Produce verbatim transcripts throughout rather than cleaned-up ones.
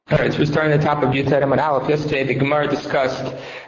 All right, so we're starting at the top of Yutzad Amud Aleph. Yesterday, the Gemara discussed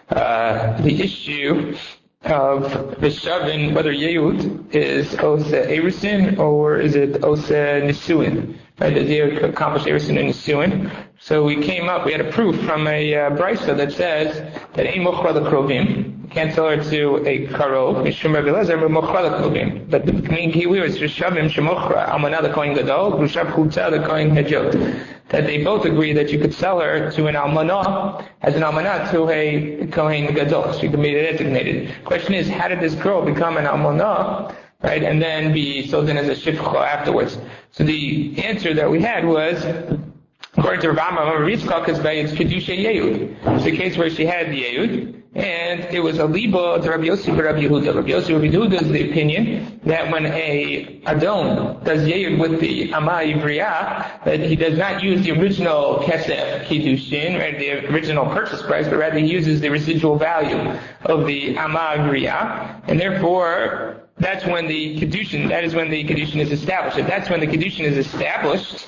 uh, the issue of Rishavin, whether Yehud is Ose Erusin or is it Ose Nisuin. Right, does he accomplish Erusin and Nisuin? So we came up, we had a proof from a uh, brisa that says that Ein Mochra L'Krovim. You can't sell her to a Karov, Mishum Rabbi Elazar, but Mochra L'Krovim. But the main key here is Rishavim Shemochra, Almanah the Kohen Gadol, Rushav Chutza the Kohen Hajot. That they both agree that you could sell her to an almanah, as an almanah to a Kohen Gadol. She could be designated. The question is, how did this girl become an almanah, right, and then be sold in as a shifcha afterwards? So the answer that we had was, according to Rav Amma, Rizka Kazbay, it's Kedusha Yehud. It's a case where she had the Yehud, and it was a liba to Rabbi Yossi and Rabbi Yehuda. Rabbi Yossi and Rabbi Yehuda is the opinion that when a Adon does Yehud with the Amma Ivriya, that he does not use the original Kesef Kiddushin, right, the original purchase price, but rather he uses the residual value of the Amma Ivriya, and therefore that's when the Kiddushin, that is when the Kiddushin is established. If that's when the Kiddushin is established,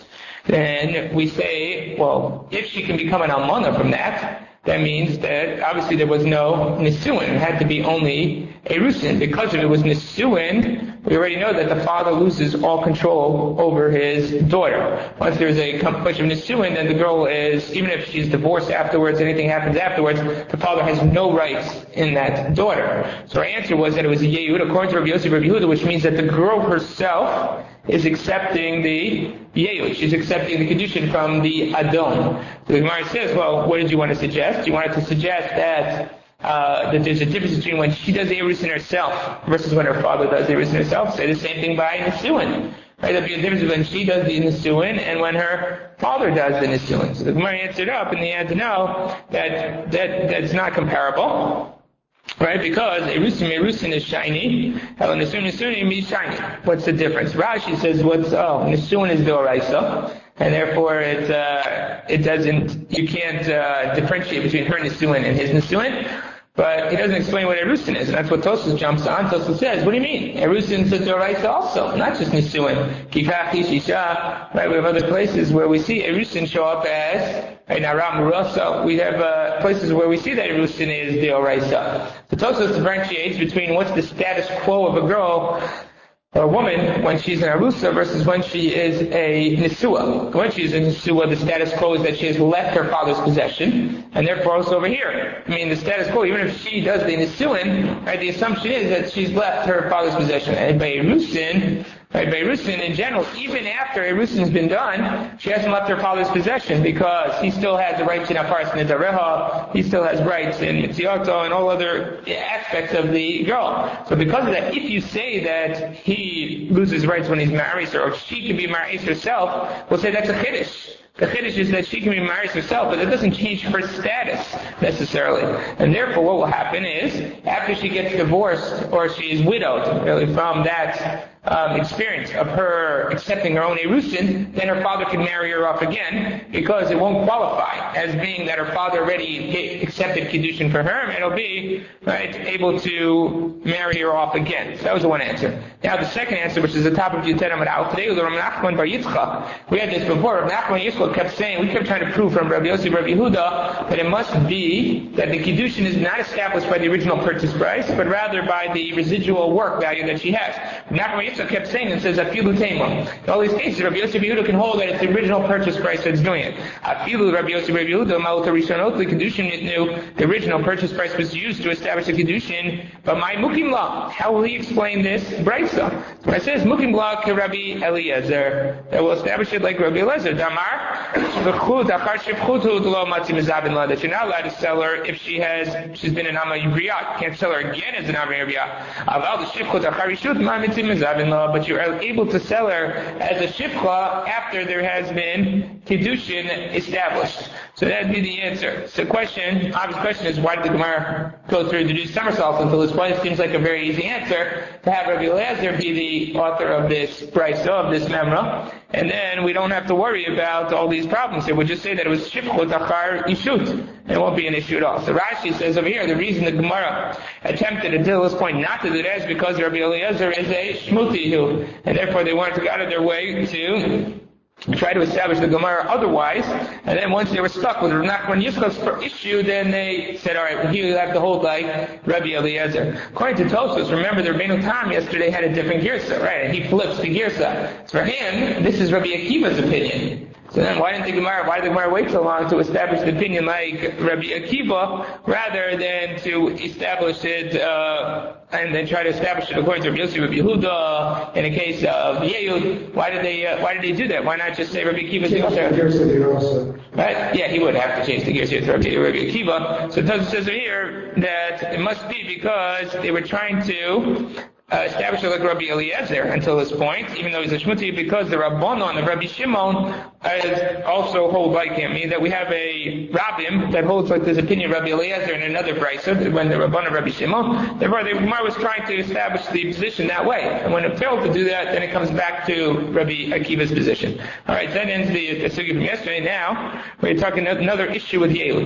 then we say, well, if she can become an almanah from that, that means that obviously there was no nisuin. It had to be only erusin. Because if it was nisuin, we already know that the father loses all control over his daughter. Once there's a question of nisuin, then the girl is, even if she's divorced afterwards, anything happens afterwards, the father has no rights in that daughter. So our answer was that it was a yehud, according to Rabbi Yossi and Rabbi Yehuda, which means that the girl herself is accepting the yehud. She's accepting the Kiddushin from the Adon. So the Gemara says, well, what did you want to suggest? You wanted to suggest that uh, that there's a difference between when she does the Erusin herself versus when her father does the Erusin herself. Say the same thing by Nisuin. Right? There'll be a difference when she does the Nisuin and when her father does the Nisuin. So the Gemara answered up, and they had to know that, that that's not comparable. Right, because Erusin Erusin is shiny, Helen Nisuin Nisuin is shiny. What's the difference? Rashi says, "What's oh Nisuin is Doraisa, and therefore it uh, it doesn't you can't uh, differentiate between her Nisuin and his Nisuin." But he doesn't explain what Erusin is, and that's what Tosfos jumps on. Tosfos says, what do you mean? Erusin is Doraisa also, not just Nisuin. Kikachi Shisha, right? We have other places where we see Erusin show up as right now, Ram we have uh, places where we see that Erusin is the Oraisa. The Tosfos differentiates between what's the status quo of a girl or a woman when she's an Arusa versus when she is a Nisua. When she's a Nisua, the status quo is that she has left her father's possession, and therefore also over here. I mean, the status quo, even if she does the Nisuin, right, the assumption is that she's left her father's possession. And by Erusin, right, by Erusin in general, even after Erusin's been done, she hasn't left her father's possession because he still has the rights in Aparas Nidareha, he still has rights in Mitziato and all other aspects of the girl. So because of that, if you say that he loses rights when he's married, or she can be married herself, we'll say that's a chiddush. The chiddush is that she can be married herself, but it doesn't change her status necessarily. And therefore what will happen is, after she gets divorced, or she is widowed, really, from that um, experience of her accepting her own Erusin, then her father can marry her off again, because it won't qualify as being that her father already accepted Kiddushin for her, and it'll be, right, able to marry her off again. So that was the one answer. Now the second answer, which is the top of Yutzad Amud Aleph, today was Rav Nachman bar Yitzchak. We had this before. Rav Nachman Yitzchak kept saying, we kept trying to prove from Rabbi Yossi and Rabbi Yehuda that it must be that the Kiddushin is not established by the original purchase price, but rather by the residual work value that she has. Rav Nachman Yitzchak kept saying and says, Afilu Tema. In all these cases, Rabbi Yossi and Rabbi Yehuda can hold that it's the original purchase price that's doing it. Afilu Rabbi Yossi and Rabbi Yehuda, Ma'ot HaRishonot, the Kiddushin knew the original purchase price was used to establish the Kiddushin, but my Mukim La, how will he explain this? Brisa. When it says Mukim La ke Rabbi Eliezer, that will establish it like Rabbi Eliezer. Damar, that you're not allowed to sell her if she has, she's been an Amma Yivriyat. Can't sell her again as an Amma Yivriyat. But you're able to sell her as a shifcha after there has been Kiddushin established. So that'd be the answer. So the question, obvious question is, why did the Gemara go through to do somersaults until this point? It seems like a very easy answer to have Rabbi Eliezer be the author of this brisa, of this memra, and then we don't have to worry about all these problems here. We'll just say that it was shifchot achar ishut. It won't be an issue at all. So Rashi says over here, the reason the Gemara attempted until this point not to do that is because Rabbi Eliezer is a shmuti, and therefore they wanted to go out of their way to try to establish the Gemara otherwise, and then once they were stuck with Rav Nachman Yitzchak's issue, then they said, all right, you have to hold like Rabbi Eliezer. According to Tosfos, remember the Rabbeinu Tam yesterday had a different girsa, right? And he flips the girsa. So for him, this is Rabbi Akiva's opinion. So then why didn't the Gemara, why did the Gemara wait so long to establish the opinion like Rabbi Akiva, rather than to establish it, uh, and then try to establish it according to Rabbi Yossi, Rabbi Yehuda, in the case of Yehud? Why did they, uh, why did they do that? Why not just say Rabbi Akiva's also? Right? Yeah, he would have to change the gears here to Rabbi, Rabbi Akiva. So it says here that it must be because they were trying to Uh, established like Rabbi Eliezer until this point, even though he's a Shmuti, because the Rabbanon of Rabbi Shimon is also hold like him, meaning that we have a Rabbim that holds like this opinion of Rabbi Eliezer in another brisa, when the Rabbanon of Rabbi Shimon. Therefore, the Gemara was trying to establish the position that way, and when it failed to do that, then it comes back to Rabbi Akiva's position. All right, that ends the, the sugi from yesterday. Now we're talking another issue with Yehud.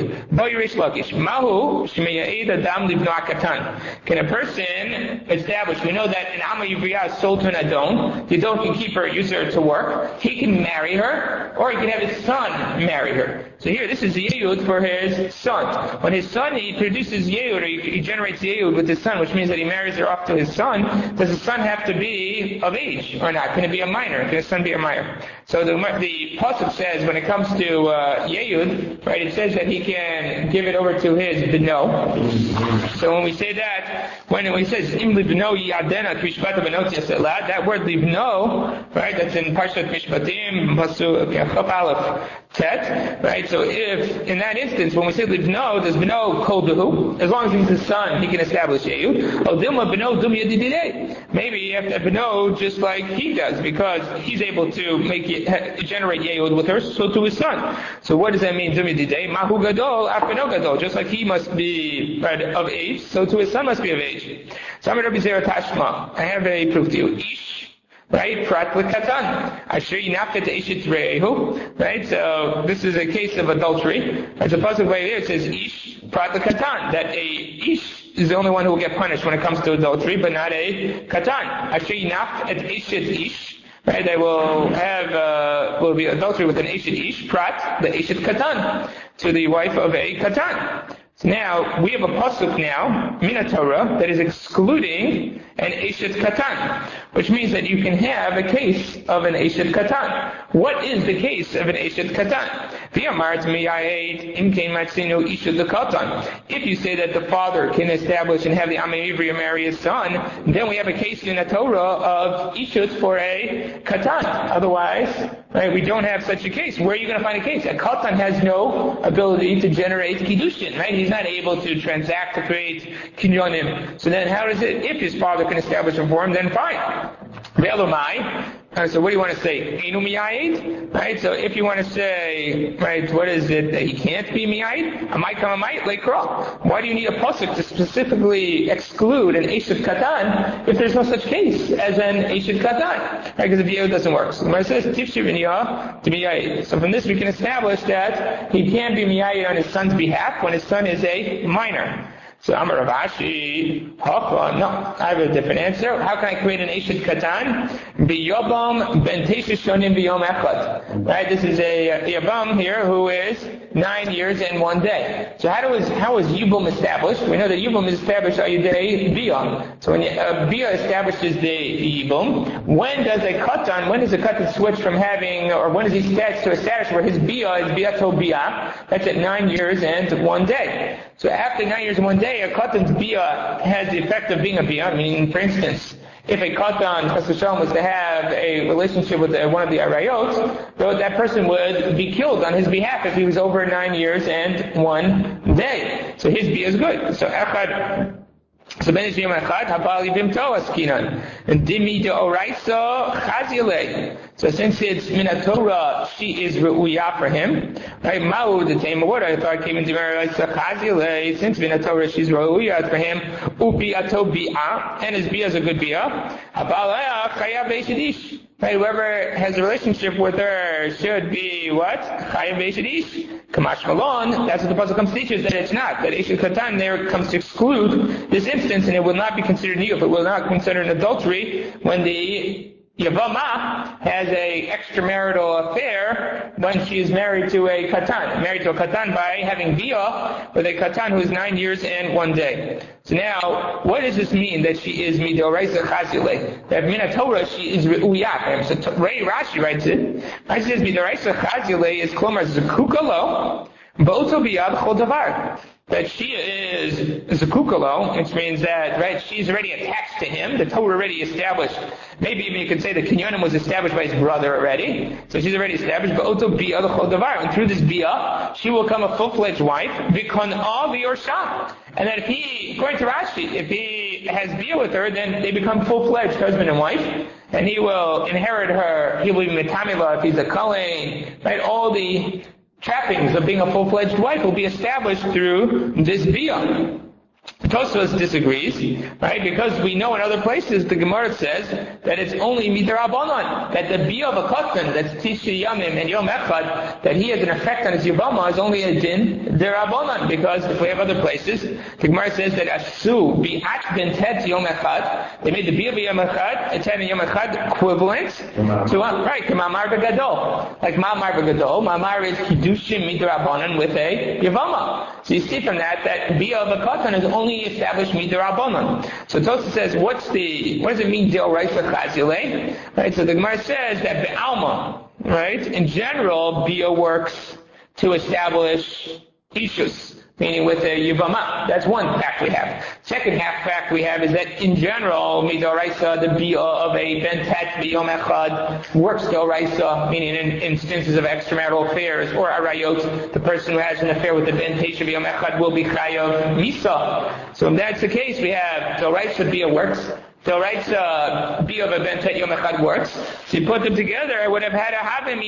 Mahu shmeya'ed adam livno akatan. Can a person establish? We know that an Amma Yivriya is sold to an Adon. The Adon can keep her, use her to work. He can marry her, or he can have his son marry her. So here, this is Yehud for his son. When his son, he produces Yehud, or he, he generates Yehud with his son, which means that he marries her off to his son. Does the son have to be of age or not? Can it be a minor? Can his son be a minor? So the, the Pasuk says, when it comes to uh, Yehud, right, it says that he can give it over to his Bino. So when we say that, when it says, Im Libno Yadena Mishpat Benot Yaselad, that word Libno, right, that's in Parshat Mishpatim, Pasuk Chaf Aleph Tet, right? So if, in that instance, when we say Libno, does Beno Kol Behu? As long as he's his son, he can establish Yehud. Oh, Dilma Beno Dum Yadididei. Maybe you have to have Beno just like he does, because he's able to make it, generate Yehud with her, so to his son. So what does that mean, Dum Yadididei? Mahu Gadol, Afeno Gadol. Just like he must be, right, of age, so to his son must be of age. So I'm Rabbi Zera Tashma. I have a proof to you. Ish, right? Prat l'katan. Asher yinafet eshet re'ehu. Right? So this is a case of adultery. As a pasuk right there, it says ish prat l'katan. That a ish is the only one who will get punished when it comes to adultery, but not a katan. Asher yinafet eshet ish. Right? They will have uh, will be adultery with an eshet ish prat the eshet katan to the wife of a katan. So now, we have a pasuk now, Mina Torah, that is excluding an Eshet Katan, which means that you can have a case of an Eshet Katan. What is the case of an Eshet Katan? If you say that the father can establish and have the Amma Ivriya marry his son, then we have a case in the Torah of Ishut for a Katan. Otherwise, right, we don't have such a case. Where are you going to find a case? A Katan has no ability to generate Kiddushin, right? He's not able to transact to create Kinyonim. So then how does it, if his father can establish it for him, then fine. Ve'elomai. Uh, so what do you want to say? Einu miyayid? Right? So if you want to say, right, what is it that he can't be miyayid? Amai kam amai lekra. Why do you need a pasuk to specifically exclude an Eshet Katan if there's no such case as an Eshet Katan? Right? Because the Yehud doesn't work. So when it says tifshir v'niyah to miyayid. So from this we can establish that he can be miyayid on his son's behalf when his son is a minor. So Amar Rav Ashi, Hafa, no, I have a different answer. How can I create an Eshet Katan? B'yobam ben tesha shonim b'yom echad. Right, this is a, a Yabam here who is nine years and one day. So how does how is Yibum established? We know that Yibum is established by day Biyah. So when uh, Biyah establishes the Yibum, when does a Katan, when does a Katan switch from having, or when does he start to a status where his Biyah is Biyato Biyah? That's at nine years and one day. So after nine years and one day, a Katan's Biyah has the effect of being a Biyah, meaning, for instance, if a Katan, Chas V'Shalom, was to have a relationship with one of the Arayot, that person would be killed on his behalf if he was over nine years and one day. So his Biyah is good. So Echad, so ben ish yom echad, habal yivim to askinan. And dimi de oraisa chazile. So since it's mina Torah, she is ru'uya for him. Right? Ma'u the tema word. I thought came into oraisa chazile. Since mina Torah, she's ru'uya for him. Upi ato bi'ah. And his bi'ah is a good bi'ah. Habalaya chayav eishedish. Right? Whoever has a relationship with her should be what? Chayav eishedish. Kamash Malon, that's what the Pasuk comes to teach us, that it's not. That Eshet Katan there comes to exclude this instance, and it will not be considered niyuf. It will not consider an adultery when the Yavama has a extramarital affair when she is married to a katan, married to a katan by having bia with a katan who is nine years and one day. So now, what does this mean that she is midoraisa chazile? That min Torah she is reuyat. So Ray Rashi writes it. Rashi says midoraisa chazile is klomar zekukalo bo'oto biyad chol davar. That she is Zakukalo, which means that, right, she's already attached to him. The Torah already established. Maybe even you could say the Kinyonim was established by his brother already. So she's already established. But Oto Bia L'chol Davar. And through this Bia, she will become a full-fledged wife. B'kon all V'yorshah. And that if he, according to Rashi, if he has Bia with her, then they become full-fledged husband and wife. And he will inherit her. He will be Metamila if he's a Kohen. Right, all the trappings of being a full-fledged wife will be established through this bia. Tosfos disagrees, right? Because we know in other places the Gemara says that it's only midrabanan, that the bia of a katan, that's Tisha Yamim and Yom Echad, that he has an effect on his yibama is only a din derabanan. Because if we have other places, the Gemara says that asu bi'at ben tet Yom Echad, they made the bia of Yom Echad, tet and Yom Echad equivalent to what? Right, to Mamar Begadol. Like Mamar Begadol, Mamar is Kiddushim midrabanan with a yibama. So you see from that that bia of a katan is only established midirabanan. So Tosfos says, what's the, what does it mean deoraisa chazile? Right, so the Gemara says that be'alma, right, in general, bia works to establish ishus, meaning with a yibama. That's one fact we have. Second half fact we have is that in general, midoraisa, the bia of a bentet biyom echad works doraisa, meaning in instances of extramarital affairs, or arayot, the person who has an affair with the bentet biyom echad will be chayav misa. So if that's the case, we have doraisa bia works. So right, uh, bia of a bentet yom echad works. So you put them together, I would have had a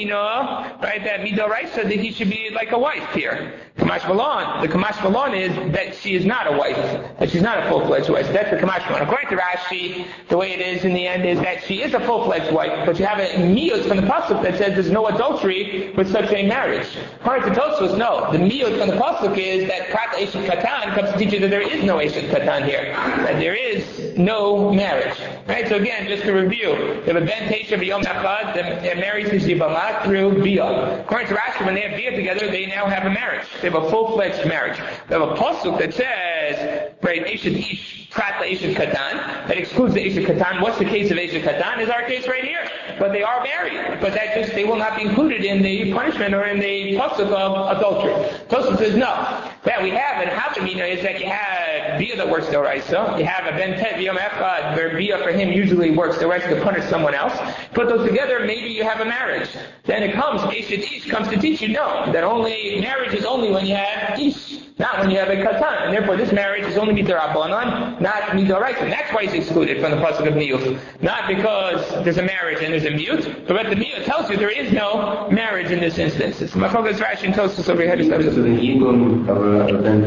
havim, right, that midoraisa, that he should be like a wife here. Kamash Malon, the Kamash Malon is that she is not a wife, that she's not a full-fledged wife. So that's the Kamash Malon. According to Rashi, the way it is in the end is that she is a full-fledged wife, but you have a miyut from the pasuk that says there's no adultery with such a marriage. According to Tosfos, no. The miyut from the pasuk is that Prat Eshet Katan comes to teach you that there is no Eshet Katan here, that there is no marriage. Marriage. Right? So again, just to review, they have a ben teisha b'yom echad, they're married to Yibama through bia. According to Rashi, when they have bia together, they now have a marriage. They have a full-fledged marriage. They have a pasuk that says, right, Eshet Ish, Prat Eshet Katan, that excludes the Eshet Katan. What's the case of Eshet Katan? Is our case right here. But they are married. But that just, they will not be included in the punishment or in the pasuk of adultery. Tosfos says no. That we have in Havamina is that you have bia that works doraisa, you have a ben tet b'yom echad, where bia for him usually works doraisa to punish someone else. Put those together, maybe you have a marriage. Then it comes, Eshet Ish comes to teach you, no, that only, marriage is only when you have Ish, not when you have a katan. And therefore this marriage is only midarabanan, not midoraisa. And that's why it's excluded from the pasuk of miyut. Not because there's a marriage and there's a miyut, but what the miyut tells you, there is no marriage in this instance. It's Machogas Rashi and Tosfos over here. According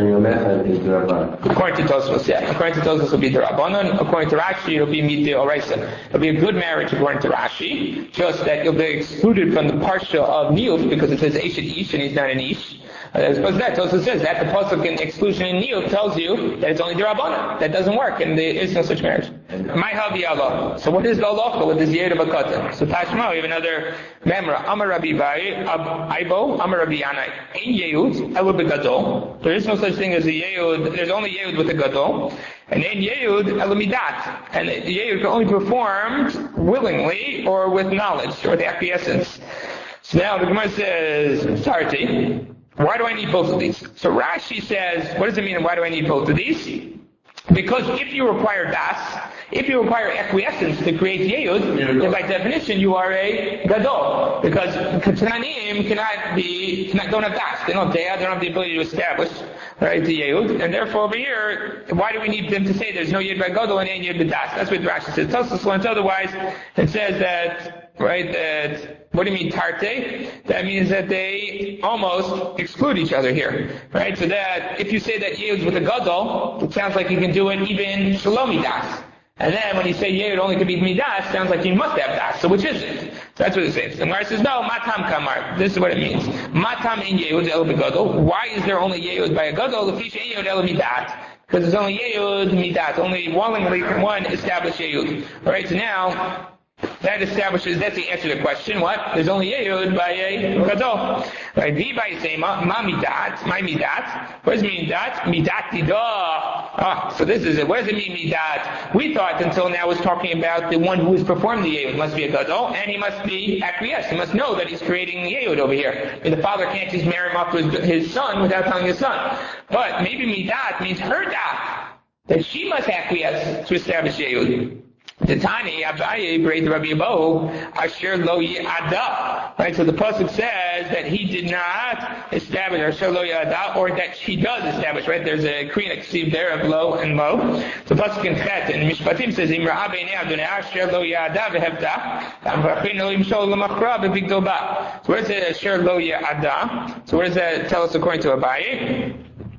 to Tosfos, yeah. According to Tosfos, it'll be derabanan. According to Rashi, it'll be midoraisa. It'll be a good marriage according to Rashi, just that you'll be excluded from the parsha of niyut because it says Eshet Ish and he's not an Ish. As opposed to that, Tosfos says that the pasuk in exclusion in niyut tells you that it's only derabanan. That doesn't work, and there is no such marriage. My havi Allah. So what is the halacha with this yed of a katan? So Tashma, we have another memra. Amar Rabbi Bai, Aibo, Amar Rabbi Yanai. Ein yehud elu begadol. There is no such thing as a yehud. There's only yehud with a gadol. And ein yehud elu midat. And the yehud can only be performed willingly or with knowledge or the acquiescence. So now the Gemara says, Tarti. Why do I need both of these? So Rashi says, what does it mean and why do I need both of these? Because if you require das, if you require acquiescence to create yehud, then by definition you are a gadol. Because katananim cannot be, cannot, don't have das. They don't have deah, they don't have the ability to establish, right, the yehud. And therefore over here, why do we need them to say there's no yehud by gadol and ain't yehud by das? That's what Rashi says. Tosfos learns otherwise. It says that, right, that, what do you mean tarte? That means that they almost exclude each other here, right? So that if you say that yehud's with a gadol, it sounds like you can do it even shalom das. And then when you say yehud only could be midas, sounds like you must have das. So which is it? So that's what it says. And Gemara says, no, matam kamar. This is what it means. Matam in yehud el begadol. Why is there only yehud by a gadol? Lefish yehud el midat. Because there's only yehud midat. Only willingly can one establish yehud. Alright, so now, that establishes, that's the answer to the question, what? There's only Yehud by a Gadol. Right? V by say, ma midat, my midat. What does it mean midat? Midat didah. Ah, so this is it. What does it mean midat? We thought until now was talking about the one who has performed the Yehud. Must be a Gadol, and he must be acquiesced. He must know that he's creating the Yehud over here. And the father can't just marry him off to his, his son without telling his son. But maybe midat means her dat, that she must acquiesce to establish Yehud. The Tani Abaye Braid Rabbi Abahu Asher Lo Yada. Right, so the pasuk says that he did not establish Asher Lo Yada, or that she does establish. Right, there's a Kriya Ksiv there of Lo and Mo. So the pasuk in Chet and Mishpatim says Imra Abeinei Adonai Asher Lo Yada v'Hevta Amrachin Lo Yimshol L'Machra B'Bigdo Ba. So where does it Asher Lo Yada? So where does that tell us according to Abaye?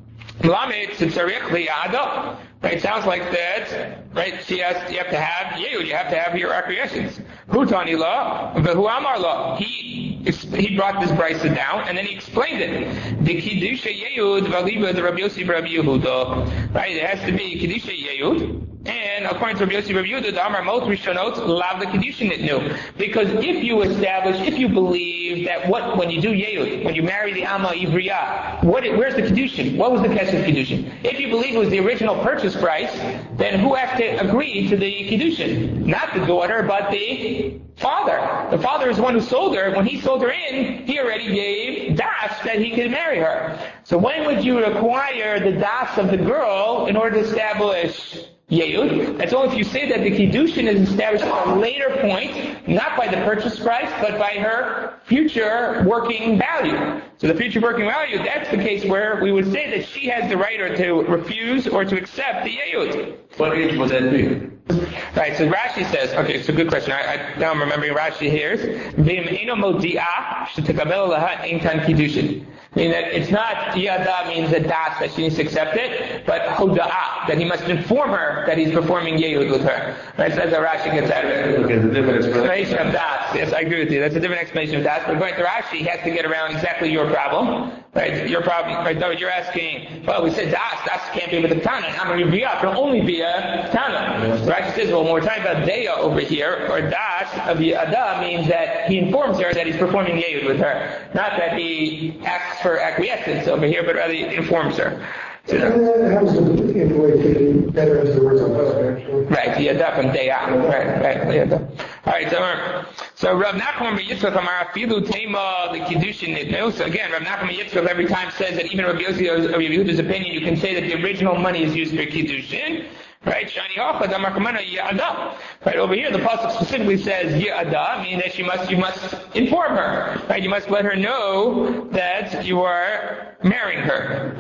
Mlamed Tzarich Liyada. Right, sounds like that. Right, she has, you have to have Yehud, you have to have your acquiescence. Hu Tani La, V'Hu Amar La. He he brought this brisa down and then he explained it. The Kiddusha Yehud V'Aliba the Rabbi Yossi Rabbi Yehuda. Right, it has to be Kiddusha Yehud. And according to Rabbi Yossi Rabbi Yehuda, the Amar Mot Rishonot Lav the Kiddushin Nitnu. Because if you establish, if you believe that what when you do Yehud, when you marry the Amma Ivriya, what where's the Kiddushin? What was the Kesef Kiddushin? If you believe it was the original purchase price, then who has to agree to the Kiddushin? Not the daughter, but the father. The father is the one who sold her. When he sold her in, he already gave das that he could marry her. So when would you require the das of the girl in order to establish Yehud? That's only if you say that the Kiddushin is established at a later point, not by the purchase price, but by her future working value. So the future working value, that's the case where we would say that she has the right or to refuse or to accept the Yehud. What age would that be? Right, so Rashi says, okay, it's a good question. I, I, now I'm remembering Rashi here. V'im eno modi'ah shetekabel laha ein kan kiddushin. Meaning that it's not yada means a das that she needs to accept it, but hoda'ah, that he must inform her that he's performing Yehud with her. Right, so that's how Rashi gets out of it. Okay, the different explanation of das. Yes, I agree with you. That's a different explanation of das. But going to Rashi, he has to get around exactly your problem. Right, your problem, right, though you're asking, well, we said das, das can't be with the Tana. I'm going to be it can only be a Tana. So Rashi says, well, when we're talking about Deya over here, or das of Yada means that he informs her that he's performing Yehud with her. Not that he asks for acquiescence over here, but rather he informs her. So, that happens in a way to better as the words on husband, actually. Right, Yada from Deya. Right, right, Yada. Alright, so, so Rav Nachman Yitzchak Amar Afilu Tema the Kiddushin Nitnu. So again, Rav Nachman Yitzchak every time says that even Rabbi Yossi of Yehuda's opinion, you can say that the original money is used for Kiddushin. Right, Shani Hachad Amar Kamana Yada. Right, over here the pasuk specifically says Yada, meaning that you must you must inform her. Right, you must let her know that you are marrying her.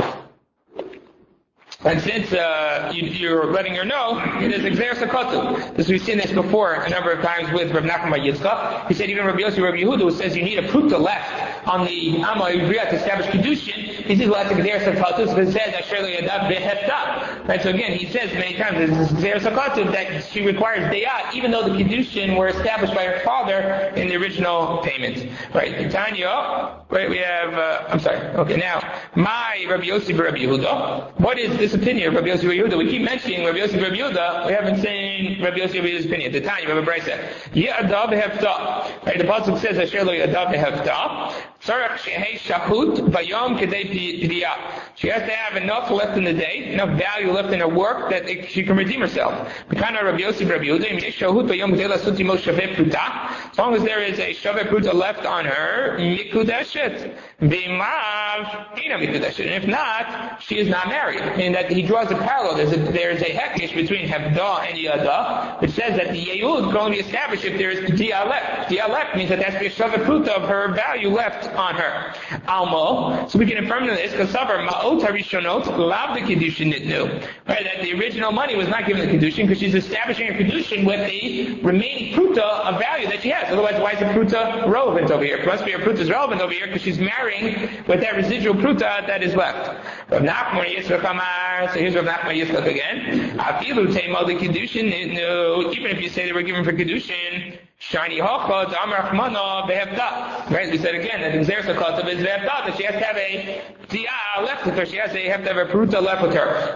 And since uh, you, you're letting her know, it is Exer Sakatu. This we've seen this before a number of times with Rav Nachman Yitzchak. He said even Rabbi Yossi, Rabbi Yehuda, who says you need a pruta left on the Amma Ivriya to establish Kiddushin, he says, well, that's Exer Sakatu, because it says, Asher Lo Yadav Behefta. Right, so again, he says many times, this is Exer Sakatu, that she requires Deyat, even though the Kiddushin were established by her father in the original payment. Right, Tanya, right, we have, uh, I'm sorry, okay, now, my Rabbi Yossi, Rabbi Yehuda, what is this opinion of Rabbi Yossi Rabbi Yehuda? We keep mentioning Rabbi Yossi Rabbi Yehuda. We haven't seen Rabbi Yossi Rabbi Yehuda's opinion. The Tanya, we have a brisa. Ya'adav hefta. Right, the pasuk says Asher Lo Ya'adav hefta. Tzarech shehei shahut bayom kedei pidiyah. She has to have enough left in the day, enough value left in her work that it, she can redeem herself. B'kana Rabbi Yossi Rabbi Yehuda. Im yesh shahut bayom kedei lasut imo shaveh pruta. As long as there is a shaveh pruta left on her, mikudeshet. V'imav ina mikudeshet. And if not, she is not married. Meaning that he draws a parallel. There's a, there's a hekesh between Hevdah and Yada, which says that the Yehud can only be established if there is Diya left. Diya left means that there has to be a Shaveh Pruta of her value left on her. Almo, so we can affirm this, because Savar Ma'ot HaRishonot Lav the Kiddushin Nitnu. Right, that the original money was not given the Kiddushin, because she's establishing her Kiddushin with the remaining Pruta of value that she has. Otherwise, why is the Pruta relevant over here? It must be her Pruta is relevant over here, because she's marrying with that residual Pruta that is left. Rav Nachman Yitzchak Amar, so here's Rav Nachman Yitzchak again. Afilu Teimah the Kiddushin, no, even if you say they were given for Kiddushin, Shani Hachad, Amar Achmana, Behevda. Right, we said again that Exer Sakatav is Behevda, that she has to have a Diya left with her, she has to have to have a Pruta left with her.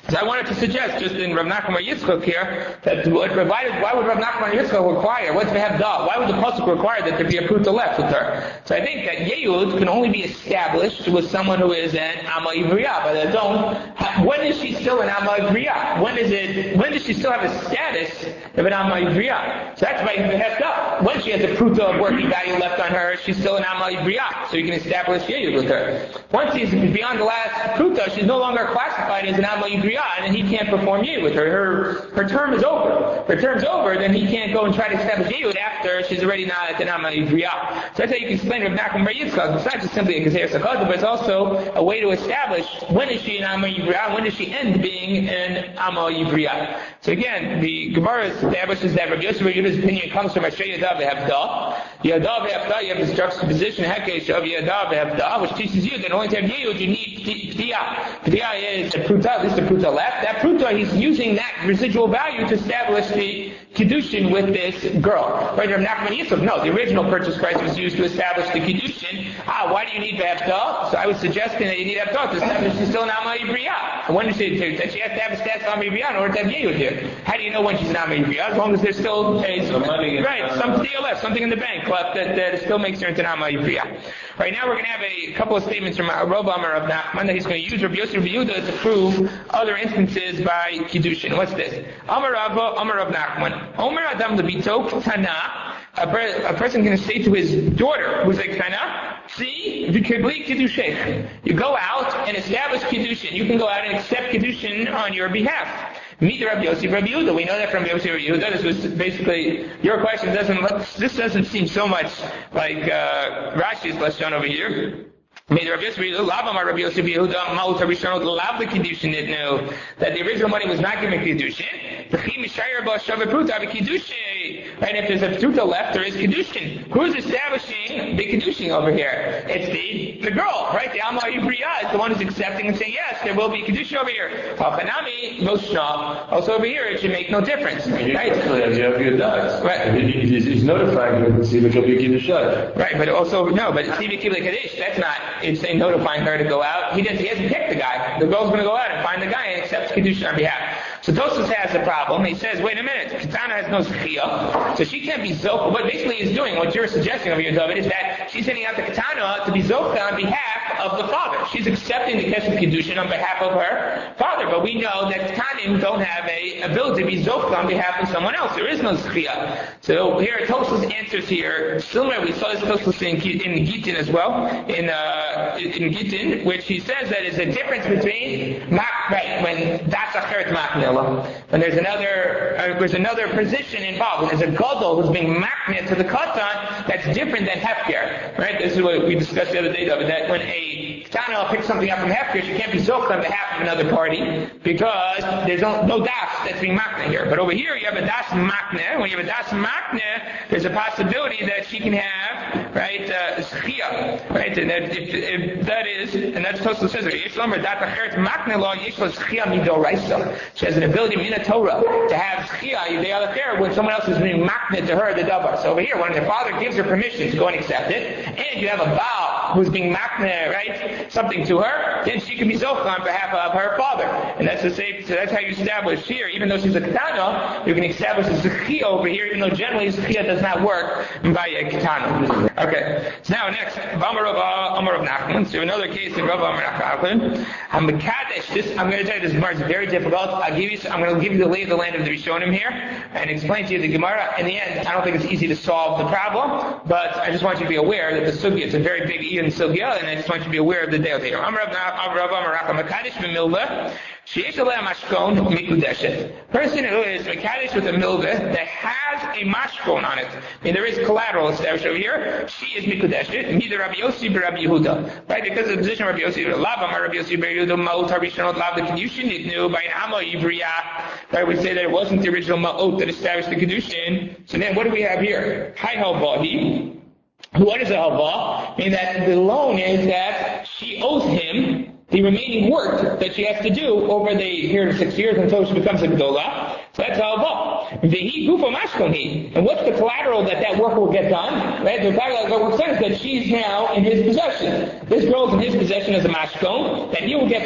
So I wanted to suggest, just in Rav Nachman Yitzchok here, that what, why, why would Rav Nachman Yitzchok require, what's Vehevdah? Why would the pasuk require that there be a pruta left with her? So I think that Yehud can only be established with someone who is an Amma Ivriya, but I don't, when is she still an Amma Ivriya? When is it, when does she still have a status of an Amma Ivriya? So that's why Vehevdah. When she has a pruta of working value left on her, she's still an Amma Ivriya, so you can establish Yehud with her. Once he's beyond the last pruta, she's no longer classified as an Amma Ivriya, and then he can't perform Yehud with her. Her her term is over. Her term's over, then he can't go and try to establish Yehud after she's already not at an Amma Ivriya. So that's how you can explain Rav Nachman Bar Yitzchak. It's not just simply a Gezer Sakata, but it's also a way to establish when is she an Amma Ivriya, when does she end being an Amma Ivriya. So again, the Gemara establishes that Rav Yosef Bar Yehuda's opinion comes from Asher Yadav Vehevdah. Yadav Vehevdah, you have this juxtaposition, Hekesh of Yadav Vehevdah, which teaches you that only to have Yehud you need P'tiyah. P'tiyah is a pruta, at least a pruta left. That pruta, he's using that residual value to establish the Kiddushin with this girl. Right, Rav Nachman Yitzchak, no, the original purchase price was used to establish the Kiddushin. Ah, why do you need Vehevdah? So I was suggesting that you need Vehevdah to establish she's still an Amma Ivriya. And when does she, that she has to have a status of Amma Ivriya in order to have Yehud here? How do you know when she's an Amma Ivriya? As long as there's still a, some money right, some deal left, something in the bank left that, that still makes her into an Amma Ivriya. Right now we're going to have a couple of statements from Rav Amar of Nachman that he's going to use Rav Yosef Yehuda to prove other instances by Kiddushin. What's this? Amar Rav, Amar of Nachman. Omer Adam Lebito Ktana. A, per, a person can say to his daughter, who's like Ktana, see, v'kibli Kiddushech. You go out and establish Kiddushin. You can go out and accept Kiddushin on your behalf. Meet Rabbi Yossi, Rabbi Yehuda. We know that from Yossi, Rabbi Yehuda. This was basically, your question doesn't look, this doesn't seem so much like uh, Rashi's lesson over here. Made Rabbi Yossi, Lavam Rabbi Yossi Yehuda, Ma'ut Harishon, Lav the Kiddushin, it knew that the original money was not given Kiddushin. V'chi Mishayir Ba Shaveh Pruta Kiddushin. And if there's a Pruta left, there is Kiddushin. Who's establishing the Kiddushin over here? It's the, the girl, right? The Amma Ivriya is the one who's accepting and saying, yes, there will be Kiddushin over here. Hachanami, Moshna. Also over here, it should make no difference. Right? You have your dogs. Right. He's, he's notifying her to see what will be Kiddushin. Right, but also, no, but Siva Kibli Kaddish, that's not, it's saying notifying her to go out. He didn't, he hasn't picked the guy. The girl's going to go out and find the guy and accept Kiddushin on behalf. So Tosfos has a problem. He says, wait a minute, Katana has no Zechiyah, so she can't be Zocha. What basically is doing, what you're suggesting over here, David, is that she's sending out the Katana to be Zocha on behalf of the father. She's accepting the Kesef Kiddushin on behalf of her father, but we know that Katanim don't have a ability to be Zocha on behalf of someone else. There is no Zechiyah. So here, Tosfos answers here, similar, we saw this Tosfos in, in Gittin as well, in, uh, in Gittin, which he says that is a difference between, right, when that's Acheret Makneh, when there's another, uh, there's another position involved, when there's a gadol who's being makneh to the katan, that's different than hefker, right? This is what we discussed the other day, David, that when a katana picks something up from hefker, she can't be zoch on behalf of another party, because there's no, no das that's being makneh here. But over here, you have a das makneh. When you have a das makneh, there's a possibility that she can have, right, uh, zchiyah, right? And that, if, if that is, and that's Tosfos says it, yesh lomer dat acheret makneh law, yesh lo zchiyah midoraisa. She has an ability in the Torah to have zchiyah, they are there when someone else is being makneh to her the davar. So over here, when the father gives her permission to go and accept it, and you have a baal who's being makneh, right, something to her, then she can be zoch on behalf of her father. And that's the same, so that's how you establish here, even though she's a katana, you can establish a zchiyah over here, even though generally zchiyah does not work by a katana. Okay, so now next, Amar of Amar of Nachman. So another case of Rav Amar Nachman. I'm This I'm going to tell you this Gemara is very difficult. I'll give you, I'm going to give you the lay of the land of the Rishonim here and explain to you the Gemara. In the end, I don't think it's easy to solve the problem, but I just want you to be aware that the sugya is a very big Ian sugya, and I just want you to be aware of the deal here. Amar Rav Amar Makadesh b'milveh sheyesh alei mashkon mikudeshet. Person who is makadesh with a milveh that has a mashkon on it. I mean, there is collateral established over here. She is mikudeshet. Neither Rabbi Yossi but Rabbi Yehuda, right? Because of the position of Rabbi Yossi, Lav Amar Rabbi Yossi Rabbi Yehuda Ma'ut Harishonot Lav the Kiddushin it knew by an Amma Ivriya. Right? We say that it wasn't the original Ma'ut that established the Kiddushin. So then, what do we have here? Hi Halvahi. What is a halva? I mean that the loan is that she owes him the remaining work that she has to do over the here to six years until she becomes a gedola. So that's halva. Vehi gufa mashkoni. And what's the collateral that that work will get done? Right? The collateral that work says that she's now in his possession. This girl's in his possession as a mashkon. That he will get back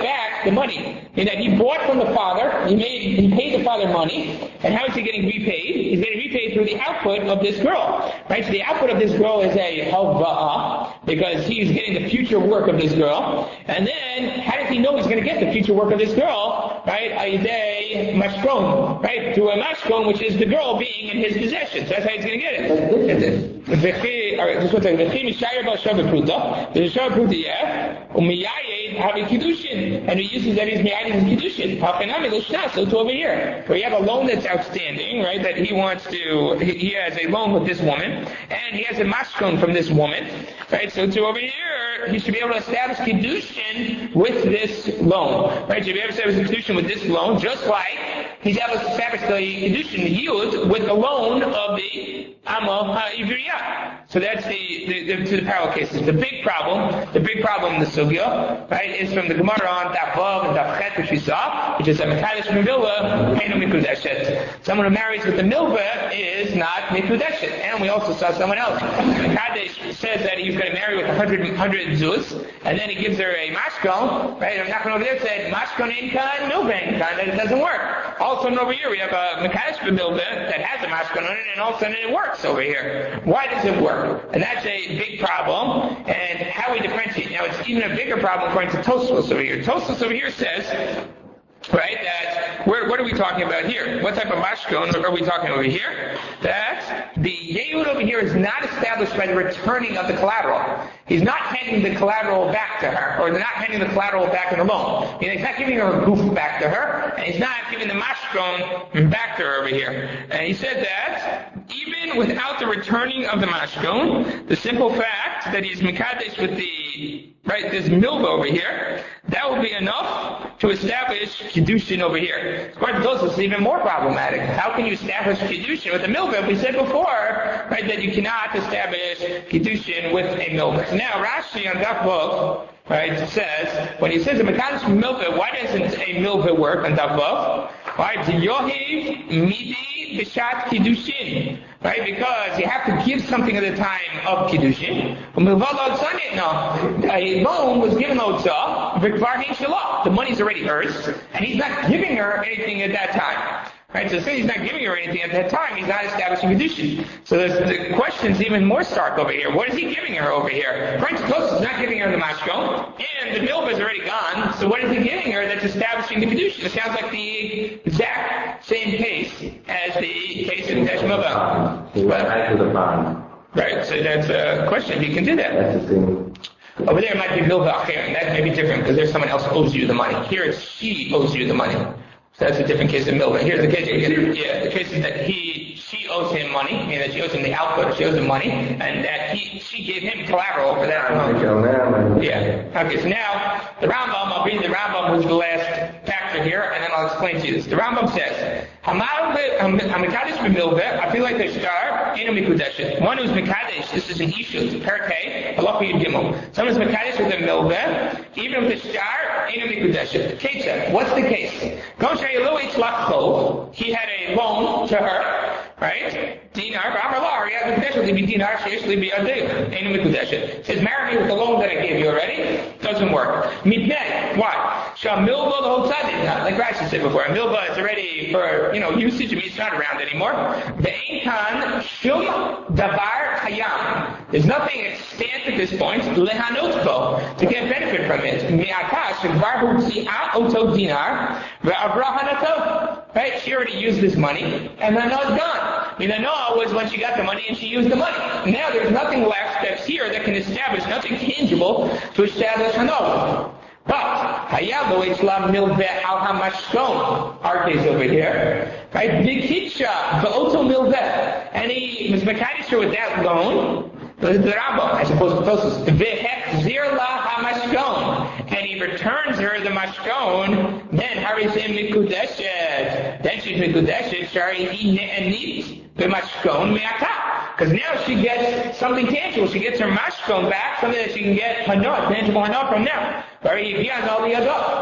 the money. In that he bought from the father, he made, he paid the father money, and how is he getting repaid? He's getting repaid through the output of this girl. Right? So the output of this girl is a halva'ah, because he's getting the future work of this girl. And then, how does he know he's going to get the future work of this girl? Right? A mashkon, right? Through a mashkon, which is the girl being in his possession. So that's how he's going to get it. V'chi, all right, just one second. V'chi mishayir b'al shavah pruta. There's a shavah pruta, yeah. U'miyayed havi kiddushin. And he uses that he's miyayed his kiddushin. Ha'chanami l'shnas, so to over here. Where you have a loan that's outstanding, right, that he wants to, he, he has a loan with this woman, and he has a mashkon from this woman, right? So to over here, he should be able to establish kiddushin with this loan, right? He should be able to establish kiddushin with this loan, just like he's able to establish the kiddushin yield with the loan of the Amma Ha'ivriya. So that's the, the, the, the parallel cases. The big problem, the big problem in the sugya, right, is from the Gemara on Daf Vav and Daf Chet, which we saw, which is a Mekadesh Mevilla, Eino Mikudeshet. Someone who marries with the Milva is not Mikudeshet. And we also saw someone else. Mekadesh says that he's going to marry with one hundred, one hundred zuz, and then he gives her a mashkon, right? I'm not going over there said mashkon inkan, milva inkan, that it doesn't work. Also over here we have a Mekadesh Milva that has a mashkon on it, and all of a sudden it works over here. Why does it work? And that's a big problem, and how we differentiate. Now it's even a bigger problem according to Tosfos over here. Tosfos over here says, right, that, where, what are we talking about here? What type of mashkon are we talking over here? That the yehud over here is not established by the returning of the collateral. He's not handing the collateral back to her, or they're not handing the collateral back in the loan. He's not giving her a goof back to her, and he's not giving the mashkon back to her over here. And he said that even without the returning of the mashkon, the simple fact that he's mikadesh with the, right, this milva over here, that will be enough to establish kiddushin over here. According to Tosfos, it's even more problematic. How can you establish kiddushin with a milva? We said before, right, that you cannot establish kiddushin with a milva. So now Rashi on Daf Vav, right, says, when he says a mekadesh milva, why doesn't a milva work on Daf Vav? Right, Yohiv midi b'shat kiddushin. Right, because you have to give something at the time of kiddushin. No, a loan was given l'otzah, v'kvar hein shalah. The money's already hers, and he's not giving her anything at that time. Right, so since he's not giving her anything at that time, he's not establishing kiddushin. So the question's even more stark over here. What is he giving her over here? According to Tosfos, he's not giving her the mashkon, and the milva is already gone. So what is he giving her that's establishing the kiddushin? It sounds like the exact same case as the case in Tesh Milva. He went back to the bond. Right, so that's a question. He can do that. That's the thing. Over there it might be milva acher, and that may be different because there's someone else who owes you the money. Here it's she owes you the money. So that's a different case of milva. Here's the case. Yeah, the case is that he, she owes him money, meaning that she owes him the output, she owes him money, and that he, she gave him collateral for that loan. Yeah. Okay. So now the Rambam. I'll read the Rambam, who's the last factor here, and then I'll explain to you this. The Rambam says, "Hamikadesh b'milveh." I feel like the star ain't a mikudeshet. One who's mikadesh. This is an ishut. Perkei halacha yud gimel. Someone who's mikadesh with a milveh, even with the star ain't a mikudeshet. Ketzer. What's the case? He had a loan to her, right? Dinar, he had mikudeshet, be dinar, sheish be adil. Ain't a mikudeshet. Says, marry me with the loan that I gave you already. Doesn't work. Mipnei. Why? Shamilva the whole tzaddik. Like Rashi said before, a milva is already for, you know, usage. It means it's not around anymore. The einkan shum davar hayam. There's nothing extant at this point. Lehanotbo to get benefit from it. Mi'akash shvar hutzi'at oto dinar ve'avrahanato. Right? She already used this money, and the Noah's gone. I mean, the Noah was when she got the money and she used the money. Now there's nothing left that's here that can establish, nothing tangible to establish Hanoah. But Hayalo Islam Milveh Al Hamashkon, our case over here, right? Vikitsha V'Oto Milveh, and he was mekadesh with that loan. The Rambam, I suppose, Tosfos, V'Hech Zir La Hamashkon, and he returns her the mashkon. Then Harizim Mikudeshet, then she's Mikudeshet. Shari Ne'anit B'Mashkon Me'aka. Because now she gets something tangible. She gets her mashkon back, something that she can get hana, tangible hana from now.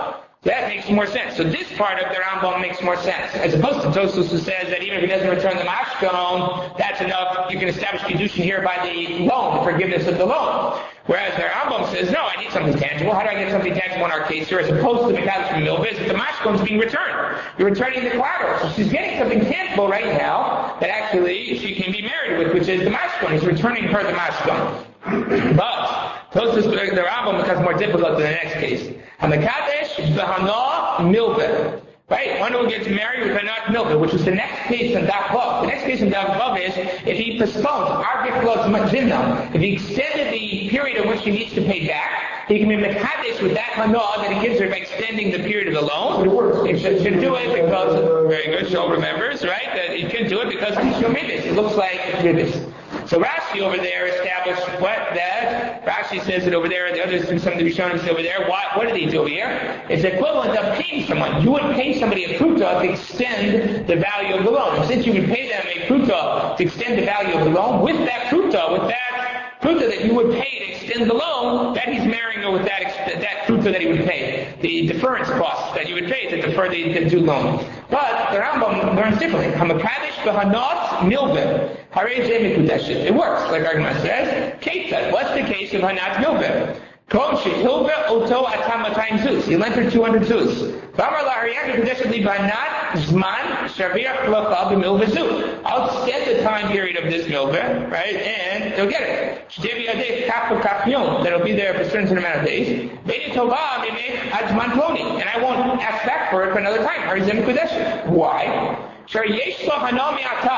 That makes more sense. So this part of the Rambam makes more sense, as opposed to Tosfos, who says that even if he doesn't return the mashkon, that's enough. You can establish kedushin here by the loan, forgiveness of the loan. Whereas the Rambam says, no, I need something tangible. How do I get something tangible in our case here, as opposed to the Mekadosh from Milveh, is that the mashkon is being returned. You're returning the collateral. So she's getting something tangible right now that actually she can be married with, which is the mashkon. He's returning her the mashkon. But Tosfos, the Rambam becomes more difficult in the next case. HaMekadesh v'hana milveh. Right? One who gets married with Hanat Milveh, which was the next case in Daf Vav. The next case in Daf Vav is if he postpones Argif Lot's Majinna, if he extended the period in which he needs to pay back, he can be Mekadesh with that Hana that he gives her by extending the period of the loan. He should, should do it because, very good, Shaul remembers, right? That he can do it because he's Shom Ribis. It looks like Ribis. So Rashi over there established what that Rashi says it over there, the others some of the Rishonim say over there. What what did he do over here? It's equivalent of paying someone. You would pay somebody a pruta to extend the value of the loan. And since you would pay them a pruta to extend the value of the loan, with that pruta, with that pruta that you would pay to extend the loan, that he's marrying her with that that pruta that he would pay, the deference cost that you would pay to defer the, the due loan. But the Rambam learns differently. HaMekadesh v'hanat milveh. It works, like our Gemara says. Ketzad. What's the case of Hanat Milveh? Kol shehilveh oto atam matayim zuz. He lent her two hundred zuz. V'amar la'ariyah kedeshet li b'hanat zman shavir l'cha b'milveh zuz. I'll extend the time period of this milveh, right, and they'll get it. Shtevi adeh kaf v'kaf yom. That'll be there for a certain amount of days. B'nei tovah b'mei ad zman ploni. And I won't ask back for it for another time. Harizem kedeshet. Why? Because now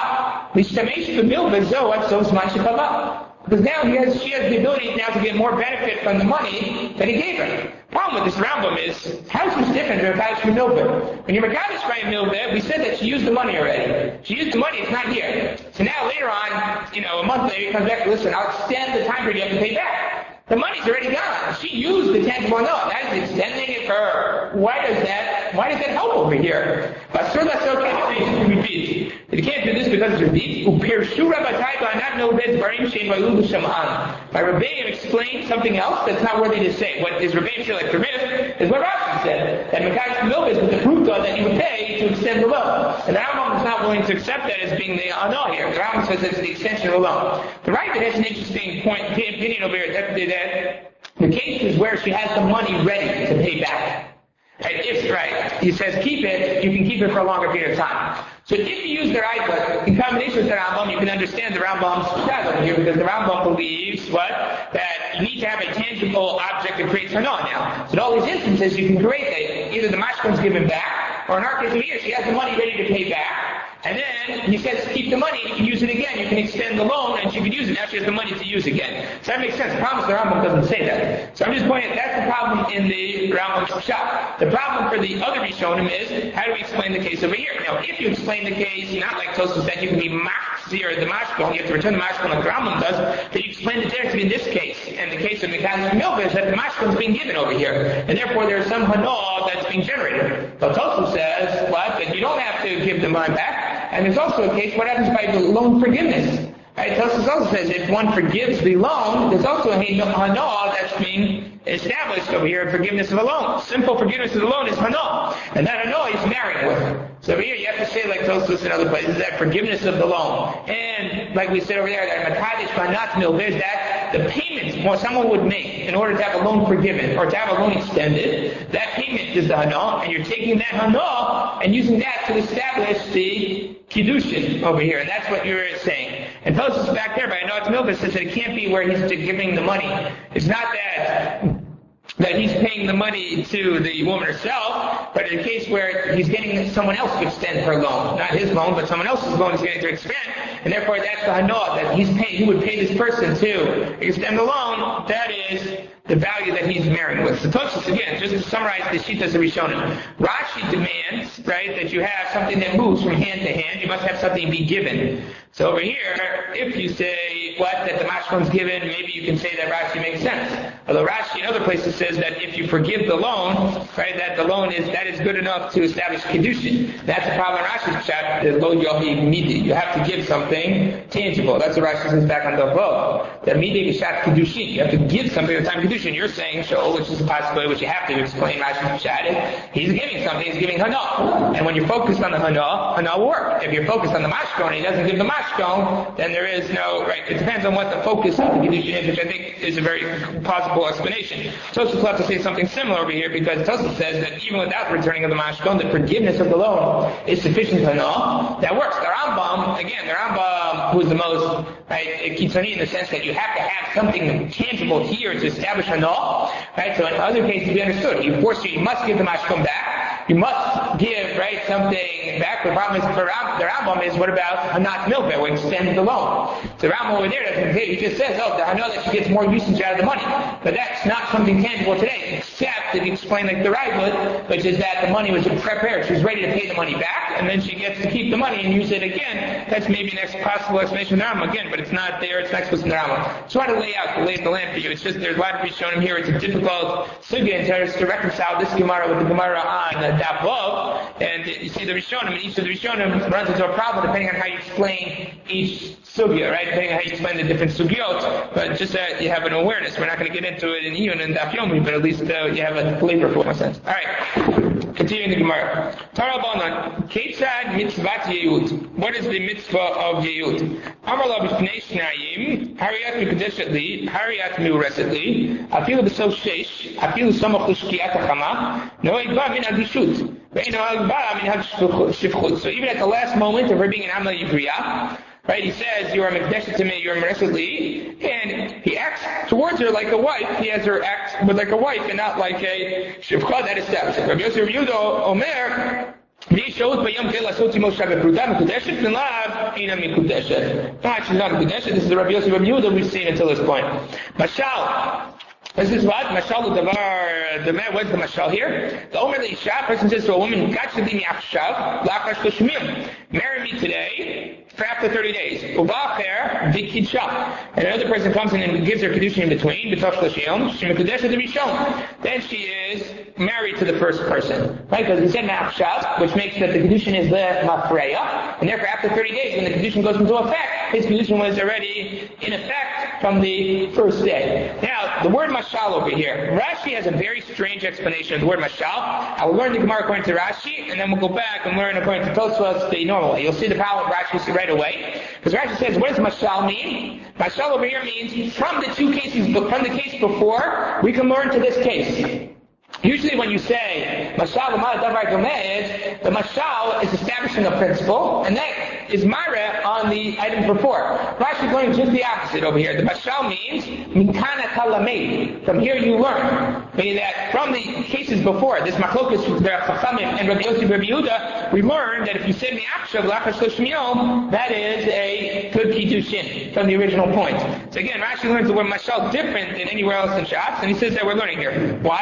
he has, she has the ability now to get more benefit from the money that he gave her. Problem with this Rambam is, how is this different than Mekadosh from Milveh? When you're Mekadosh by Milveh, we said that she used the money already. She used the money, it's not here. So now later on, you know, a month later, he comes back, listen, I'll extend the time period you have to pay back. The money's already gone. She used the tangible no. That is extending it for her. Why does that, why does that help over here? But sure, that's okay. It's repeat. You can't do this because it's repeat. My Rebbeim explained something else that's not worthy to say. What is Rebbeim say like permitted is what Rashi said. That Mekadosh Milveh is with the pruta that you would pay to extend the loan. And the Rambam is not willing to accept that as being the ano here. The Rambam says it's the extension of the loan. The right that has an interesting point, opinion over here. That, that the case is where she has the money ready to pay back. Right? If, right, he says keep it, you can keep it for a longer period of time. So if you use the Rambam in combination with the Rambam, you can understand the Rambam's shad over here, because the Rambam believes what? That you need to have a tangible object that creates hana now. So in all these instances, you can create that. Either the mashkon is given back, or in our case over here, she has the money ready to pay back. And then he says, keep the money, you can use it again, you can extend the loan, and she can use it. Now she has the money to use again. So that makes sense. The problem is the Rambam doesn't say that. So I'm just pointing out that's the problem in the Rambam's shop. The problem for the other Rishonim is, how do we explain the case over here? Now, if you explain the case, not like Tosfos said, you can be machzir the mashkon, you have to return the mashkon like the Rambam does, then you explain the difference between this case and the case of Mekadosh Milveh is that the mashkon is being given over here. And therefore there's some hana that's being generated. But Tosfos says, what? That you don't have to give the money back. And there's also a case, what happens by the loan forgiveness? Right? Tosfos also says if one forgives the loan, there's also a hana that's being established over here, forgiveness of a loan. Simple forgiveness of the loan is hana. And that hana is marrying with her. So over here you have to say like Tosfos in other places, that forgiveness of the loan. And like we said over there, that Mekadosh Hanat Milveh is that the payments what someone would make in order to have a loan forgiven or to have a loan extended, that payment is the hana, and you're taking that hana and using that to establish the kiddushin over here. And that's what you're saying. And Tosfos back there by Hanat Milveh says that it can't be where he's giving the money. It's not that that he's paying the money to the woman herself, but in a case where he's getting someone else to extend her loan, not his loan, but someone else's loan he's getting to expand, and therefore that's the hana, that he's paying, he would pay this person to extend the loan. That is the value that he's marrying with. So Tosfos, again, just to summarize the Shitas of Rishonim, Rashi demands, right, that you have something that moves from hand to hand. You must have something be given. So over here, if you say what, that the mashkon's given, maybe you can say that Rashi makes sense. Although Rashi in other places says that if you forgive the loan, right, that the loan is, that is good enough to establish Kiddushin. That's the problem in Rashi's chat, the lo yohi midi. You have to give something tangible. That's what Rashi says back on the Vav. The midi gishat Kiddushin. You have to give something at the time of Kiddushin. You're saying, Shaul, which is a possibility, which you have to explain Rashi's chat, is he's giving something, he's giving hana. And when you're focused on the hana, hana will work. If you're focused on the mashkon and he doesn't give the mashkon, then there is no, right, it depends on what the focus of the Kiddushin is, which I think is a very plausible explanation. Tosfos will have to say something similar over here, because Tosfos says that even without the returning of the mashkon, the forgiveness of the loan is sufficient hana. That works. The Rambam, again, the Rambam, who is the most, right, kitzoni in the sense that you have to have something tangible here to establish hana, right? So in other cases, we understood. You force you, you must give the mashkon back. You must give, right, something back. The problem is, for Ram, the Rambam is, what about hanat milveh, where extend the loan? So the Rambam over there doesn't say, he just says, oh, the hana that she gets more usage out of the money. But that's not something tangible today, except if you explain like the Ravid, which is that the money was prepared. She was ready to pay the money back, and then she gets to keep the money and use it again. That's maybe an ex- possible explanation of the Rambam again, but it's not there, it's not explicit in the Rambam. Just want to lay out, to lay the lamp for you. It's just, there's a lot of be shown here. It's a difficult sugya in terms to reconcile this Gemara with the Gemara on uh, Daf Vav, and you see the Rishonim, and each of the Rishonim runs into a problem depending on how you explain each sugya, right? Depending on how you explain the different sugyot, but just that uh, you have an awareness. We're not going to get into it in even in Daf Yomi, but at least uh, you have a flavor for it, in a sense. Alright, continuing the Gemara. Tarabanan, Ketzad mitzvat yeyut. What is the mitzvah of yeyut? Amar la b'fnei shnayim, hariyat mikudeshet li, hariyat miureset li, afilu b'sol shesh, afilu samach l'shkiat hachama, noeg ba min adishut, ve'eno ba min hadshifchut. So even at the last moment of her being an Amla Yivriya, right, he says, you are Mekdeshet to me, you are Meresed li, and he acts towards her like a wife. He has her act with like a wife and not like a Shivcha that established. Rabbi Yosef Rabbi Yehuda Omer, this is Rabbi Yosef Rabbi Yehuda we've seen until this point. Mashal. This is what? Mashal Davar, the man, what's the Mashal here? The Omer Leisha, person says to a woman, marry me today for after thirty days. Uvacher v'kidsha. And another person comes in and gives her Kiddushin in between, then she is married to the first person. Right? Because he said Ma'achshav, which makes that the Kiddushin is the Mafreya, and therefore after thirty days, when the Kiddushin goes into effect, his Kiddushin was already in effect from the first day. Now, the word Mashal over here, Rashi has a very strange explanation of the word Mashal. I will learn the Gemara according to Rashi, and then we'll go back and learn according to Tosfos the normal way. You'll see the problem of Rashi right away. Because Rashi says, what does Mashal mean? Mashal over here means, from the two cases, from the case before, we can learn to this case. Usually when you say Mashal L'mad Davar Domeh, the Mashal is establishing a principle, and that is Mara on the item before. Rashi is learning just the opposite over here. The Mashal means Minkana Talamed. From here you learn. Meaning that from the cases before, this Machlokas with the Chachamim and Rabbi Yosef Rabbi Yehuda, we learned that if you say Mi'achshav L'achar Shloshim Yom, that is a good Kiddushin from the original point. So again, Rashi learns the word Mashal different than anywhere else in Shas, and he says that we're learning here. Why?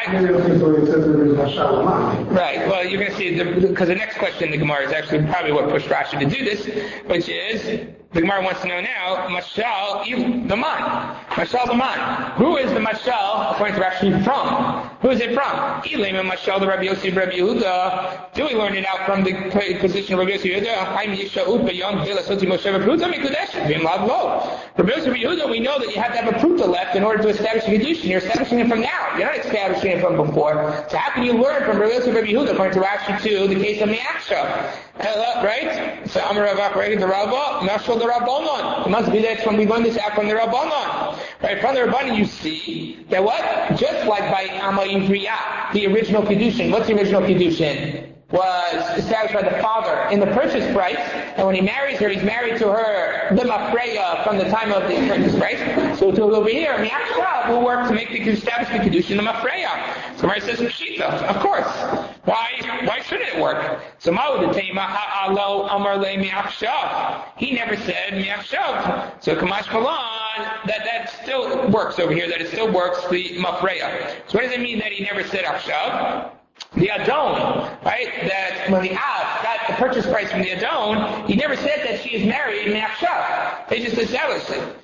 Right. Well, you're going to see, because the, the next question in the Gemara is actually probably what pushed Rashi to do this, which is, the Gemara wants to know now, Mashal the man. Mashal the man. Who is the Mashal, according to Rashi, from? Who is it from? Ilema Mashal the Rabbi Yosef Rabbi Yehuda. Do we learn it out from the position of Rabbi Yosef Yehuda? Haim Yishaut B'yom Velasoti Moshe V'Pruta Mikudesh V'im Lav Lo. Rabbi Yosef Yehuda, we know that you have to have a Pruta left in order to establish a Kedushin. You're establishing it from now. You're not establishing it from before. So how can you learn from Rabbi Yosef Rabbi Yehuda, according to Rashi, to the case of Mi'achshav? Uh, right? So Amar Ravach, right? The Rabbah, Mashal the Rabbanon. It must be that when we learn this out from the Rabbanon. Right? From the Rabbanon you see that what? Just like by Amma Ivriya, the original Kiddushin. What's the original Kiddushin? Was established by the father in the purchase price, and when he marries her, he's married to her Lima Freya from the time of the purchase price. So to over here, Mi'achshav will work to make the establish the Kiddushin Lima Freya. So Mari says Pshita, of course. Why? Why shouldn't it work? So Ma'udetema Ha'alo Amar Le Mi'achshav. He never said Mi'achshav. So Kamash Malan, that that still works over here. That it still works the Mafreya. So what does it mean that he never said Achshav? The Adon, right? That when the Av got the purchase price from the Adon, he never said that she is married Me'achshav. They just established it.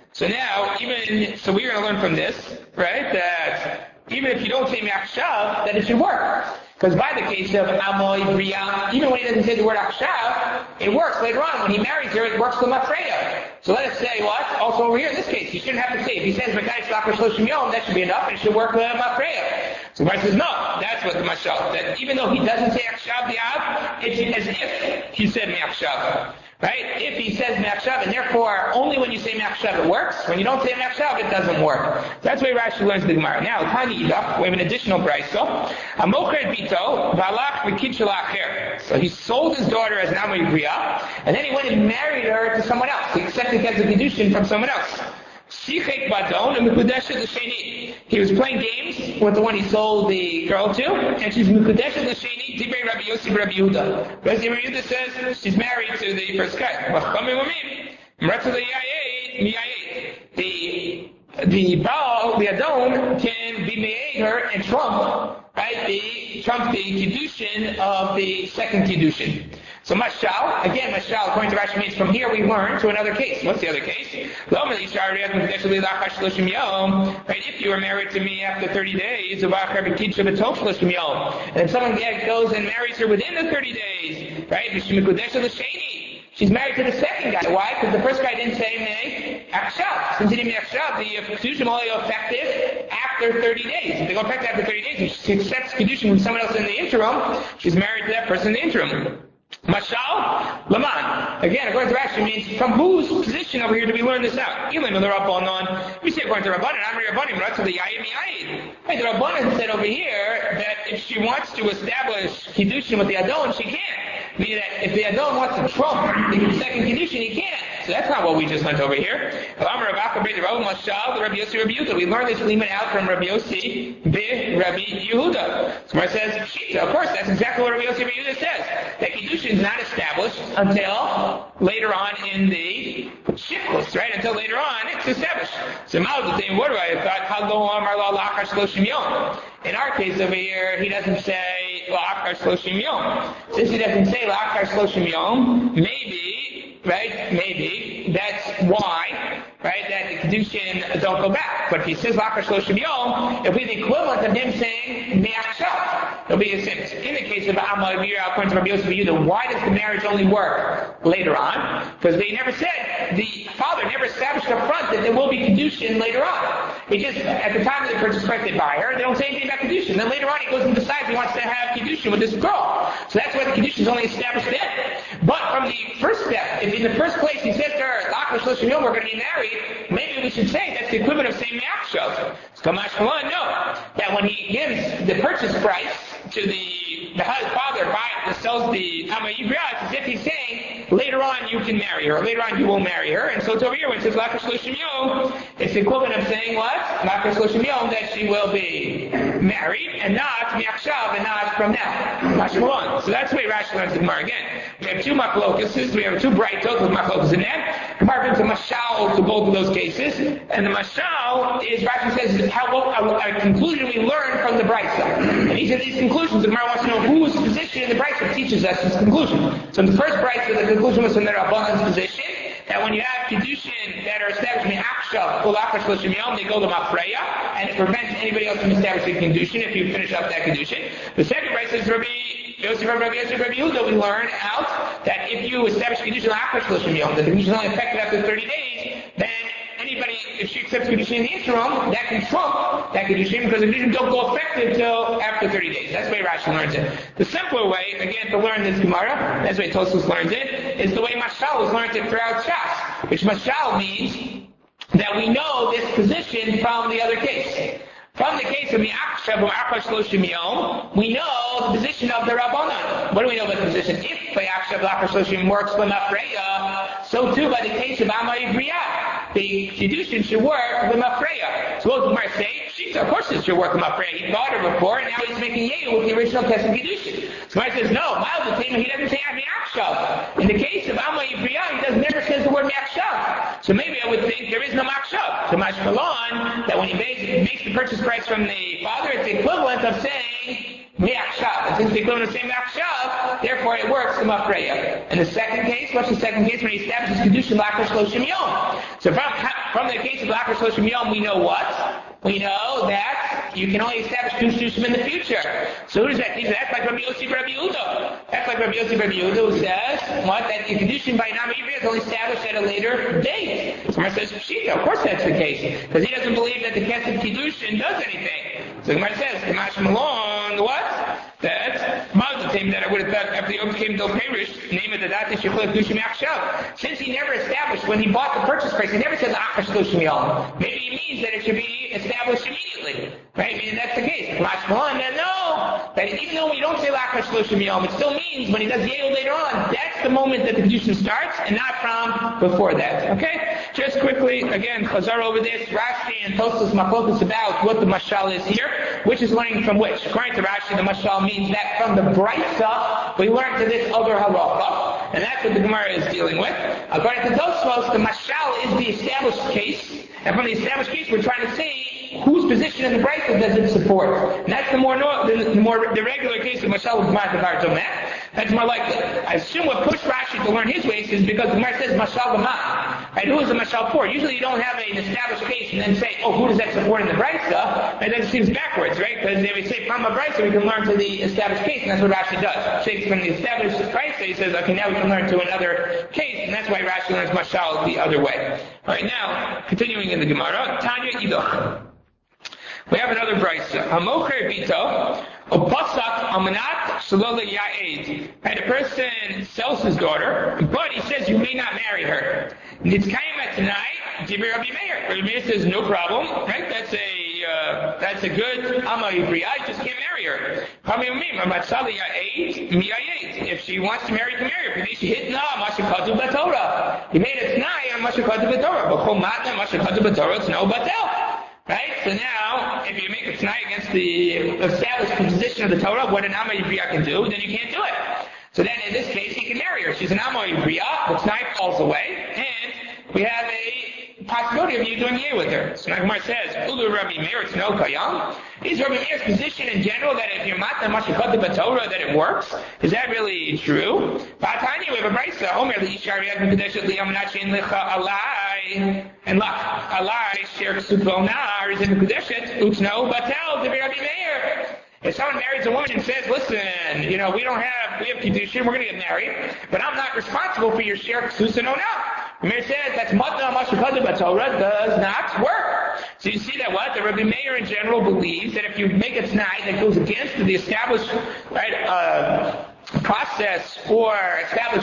So now, even, so we're going to learn from this, right, that even if you don't say Ma'achshav, that it should work. Because by the case of Amoy, Bria, even when he doesn't say the word Achshav, it works later on. When he marries her, it works with Mafreya. So let us say what? Also over here in this case, you shouldn't have to say, if he says Mekayis Lachash Shloshim Yom, that should be enough, and it should work with Mafreya. So Gemara says, no, that's what the Mashal, that even though he doesn't say Achshav Di'av, it's as if he said Me'achshav. Right? If he says Me'achshav, and therefore only when you say Me'achshav it works, when you don't say Me'achshav it doesn't work. That's why Rashi learns the Gemara. Now, Tani Idach, we have an additional brayso. Amokred Bito, Valach V'kid Shalacher. So he sold his daughter as an Amoy Bria, and then he went and married her to someone else. He accepted as a Kedushin from someone else. He was playing games with the one he sold the girl to, and she's Mekudeshet L'Sheni, Divrei Rabbi Yossi Rabbi Yehuda. Rabbi Yehuda says she's married to the first guy. The the Baal, the Adon, can be made her and trump, right? The trump the Kiddushin of the second Kiddushin. So Mashal, again Mashal, according to Rashi, means from here we learn to another case. What's the other case? Right, if you were married to me after thirty days, and if someone goes and marries her within the thirty days, right? She's married to the second guy. Why? Because the first guy didn't say me Achshav. Since he didn't say Achshav, the Kedushin will only go effective after thirty days. If they go effective after thirty days, and she accepts Kedushin from someone else in the interim, she's married to that person in the interim. Mashal, Laman. Again, according to Rashi, means from whose position over here do we learn this out? Ilim and the Rabbanon. We say according to Rabbanon, Amri Rabbanim, Ratzah the Yayim Yayim. Right, the Rabbanon said over here that if she wants to establish Kiddushin with the Adon, she can't. Meaning that if the Adon wants to trump the second Kiddushin, he can't. So that's not what we just learned over here. We learned this limit out from Rabbi Yossi be Rabbi Yehuda. So it says, Shita, of course, that's exactly what Rabbi Yossi Rabbi Yehuda says. That Kiddushin is not established until later on in the Shikos, right? Until later on, it's established. So Mal, the same word, I thought, Haglo Amar La Lachash Shloshim Yom. In our case over here, he doesn't say La'achar Shloshim Yom. Since he doesn't say La'achar Shloshim Yom, maybe, right, maybe, that's why, right, that the Kedushin don't go back. But if he says La'achar Shloshim Yom, it'll be the equivalent of him saying Me'achshav. It'll be a sentence. In the case of Amal Avira, according to Rabbi Yosef Yehuda, why does the marriage only work later on? Because they never said, the father never established up front that there will be Kedushin later on. He just, at the time of the purchase price they buy her, they don't say anything about Kedushin. Then later on he goes and decides he wants to have Kedushin with this girl. So that's why the Kedushin is only established then. But from the first step, if in the first place he says to her, La'achar Shloshim Yom, we're going to be married, maybe we should say that's the equivalent of saying Me'achshav. So Kamash Malon, no. That when he gives the purchase price to the the father buy, sells the Amoy Bria, it's as if he's saying, later on you can marry her, or later on you will marry her. And so it's over here when it says La'achar Shloshim Yom, it's the equivalent of saying what? La'achar Shloshim Yom, that she will be married, and not Me'achshav, and not from now. Mashmalon. So that's the way Rashi learns the Gemara again. We have two machlokuses, we have two bright toes with machlokus in there. Gemara brings a mashal to both of those cases, and the mashal is, Rashi says, how, what, a, a conclusion we learn from the brayso. And each of these conclusions, the Gemara wants to know whose position in the brayso teaches us this conclusion. So in the first brayso, the conclusion was from the Rabbanon's position, that when you have Kiddushin that are established in Achshav, La'achar Shloshim Yom, they go to Mafreya, and it prevents anybody else from establishing Kiddushin if you finish up that Kiddushin. The second brayso is Rabbi Yosef Rabbi Yosef Rabbi Yehuda, we learn out that if you establish Kiddushin La'achar Shloshim Yom, the Kiddushin is only effective after thirty days, then anybody, if she accepts Kiddushin in the interim, that can trump that Kiddushin, because the Kiddushin don't go effective till after thirty days. That's the way Rashi learns it. The simpler way, again, to learn this Gemara, that's the way Tosfos learns it, is the way Mashal has learned it throughout Shas, which Mashal means that we know this position from the other case. From the case of Me'achshav or Achar Shloshim Yom, we know the position of the Rabbanan. What do we know about the position? If Me'achshav or Achar Shloshim works for Mafreya, so too by the case of Amoy Bria, the Kiddushin should work with Mafreya. So what does Gemara say? Shita, of course it should work with Mafreya. He bought her before, and now he's making Yehu with the original test of Kiddushin. So Gemara says, no, Miles the he doesn't say Me'achshav. In the case of Amoy Bria, he does never says the word Me'achshav. So maybe I would think there is no Me'achshav. So Mashmalon, that when he makes, makes the purchase price from the father, it's the equivalent of saying Me'achshav. And since the equivalent of saying Me'achshav, Ma'achav, therefore it works the Mafreya. In the second case, what's the second case? When he establishes Kedushin Lachar Shloshim Yom. So from, from the case of Lachar Shloshim Yom, we know what? We know that you can only establish Kedushin in the future. So who does that teach? That's like Rabbi Yossi Rabbi Yehuda. That's like Rabbi Yossi Rabbi Yehuda who says, what? That the Kedushin by Nama Ivri is only established at a later date. Gemara says, Pshita, of course that's the case. Because he doesn't believe that the Kesef Kedushin does anything. So Gemara says, Kamash Malon, what? That Mazdatim that I would have thought after the Yom came to Perish, name of the Dati Shechol Kedushin Achshav. Since he never established, when he bought the purchase price, he never said Lachar Shloshim Yom. Maybe he means that it should be established immediately. Right? I mean, that's the case. Kamash Malon, then no. That even though we don't say Lachar Shloshim Yom, it still means when he does Yale later on, that's the moment that the Kedushin starts, and not from before that. Okay? Just quickly, again, Chazar over this, Rashi and Tosfos Machlokas about what the mashal is here, which is learning from which. According to Rashi, the mashal means that from the Brisa, we learn to this other halacha, and that's what the Gemara is dealing with. According to Tosfos, the mashal is the established case, and from the established case, we're trying to see whose position in the Brisa does it support. And that's the more no, the, the more the regular case of mashal with Ma'atavar Domeh. That's more likely. I assume what pushed Rashi to learn his ways is because the Gemara says mashal v'ma. Right? Who is the mashal for? Usually you don't have an established case and then say, oh, who does that support in the Brisa? And then it seems backwards, right? Because they would say from a Brisa we can learn to the established case, and that's what Rashi does. Takes from the established Brisa, he says, okay, now we can learn to another case, and that's why Rashi learns mashal the other way. All right, now continuing in the Gemara, Tanya Idoch. We have another brisa. Hamocher bito, upasak amanat shalol ya'ed. And a person sells his daughter, but he says you may not marry her. Nitzkayim tonight, Dibir Rabbi Meir. Rabbi Meir says no problem, right? That's a uh, that's a good Amma Ivri. I just can't marry her. If she wants to marry, you can marry her. She hit na mashakadu b'Torah. He made a t'nai on mashakadu b'Torah. B'chol matna mashakadu b'Torah. It's no batel. Right? So now, if you make a t'nai against the established position of the Torah, what an Amma Yivriya can do, then you can't do it. So then in this case, he can marry her. She's an Amma Yivriya, the t'nai falls away, and we have a possibility of you doing yeh with her. So now Gemara says, Ulu Rabbi Meir, it's no kayam. Is Rabbi Meir's position in general that if you're matna mashakad b'Torah that it works? Is that really true? Ba'atanya, we have a brisa. Omer li'ishar yad mekadeshet li'amanat she'en lecha alai. And look, alai sher k'suponar is in mekadeshet utno batel to Rabbi Meir. If someone marries a woman and says, listen, you know, we don't have, we have Kiddushin, we're going to get married, but I'm not responsible for your share of Ksusa, no, no. The Meir says that's Matna Mashakadu B'Torah does not work. So you see that what? The Rabbi Meir in general believes that if you make a t'nai that goes against the established, right, uh, process or established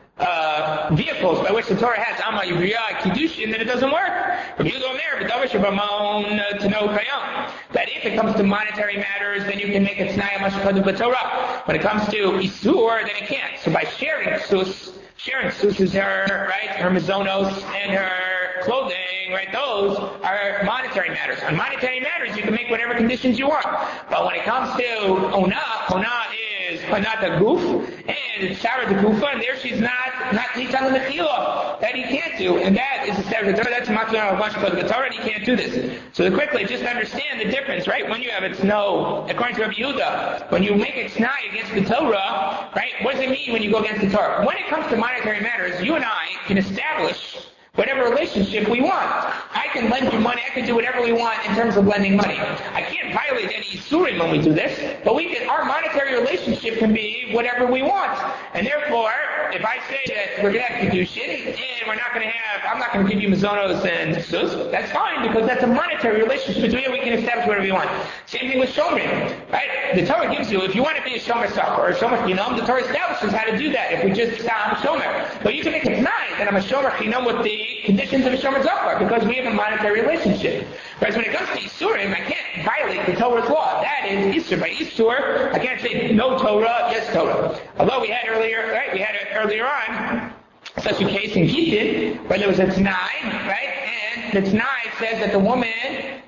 Uh, vehicles by which the Torah has Amma Yivriya Kiddushin, then it doesn't work. Rabbi Yehuda Omer, B'davar Shabamon to know Kayam. That if it comes to monetary matters, then you can make a t'nai mashakadu b'Torah. When it comes to Isur, then it can't. So by sharing Ksus, sharing Ksus is her, right, her mizonos and her clothing, right, those are monetary matters. On monetary matters, you can make whatever conditions you want. But when it comes to Ona, Ona is Panata Guf, and Sarah the Gufa, and there she's not, not Nitan Mechila. That he can't do, and that is the Sarah the Torah, that's Matna Mashakad the Torah, and he can't do this. So quickly, just understand the difference, right? When you have a no, according to Rabbi Yehuda, when you make a t'nai against the Torah, right, what does it mean when you go against the Torah? When it comes to monetary matters, you and I can establish whatever relationship we want. I can lend you money, I can do whatever we want in terms of lending money. I can't violate any Isurim when we do this, but we can, our monetary relationship can be whatever we want. And therefore, if I say that we're going to have Kiddushin, and we're not going to have, I'm not going to give you Mizonos and Sus, that's fine, because that's a monetary relationship between us, we can establish whatever we want. Same thing with Shomrim, right? The Torah gives you, if you want to be a Shomer Sachar, or a Shomer Chinam, the Torah establishes how to do that, if we just stop Shomer. But you can make it nice, and I'm a Shomer Chinam with the conditions of a Shomer Zachar, because we have a monetary relationship. Whereas when it comes to Isurim, I can't violate the Torah's law. That is Isur. By Isur, I can't say no Torah, yes Torah. Although we had earlier, right, we had it earlier on, such a case in Gittin, where there was a t'nai, right, and the t'nai says that the woman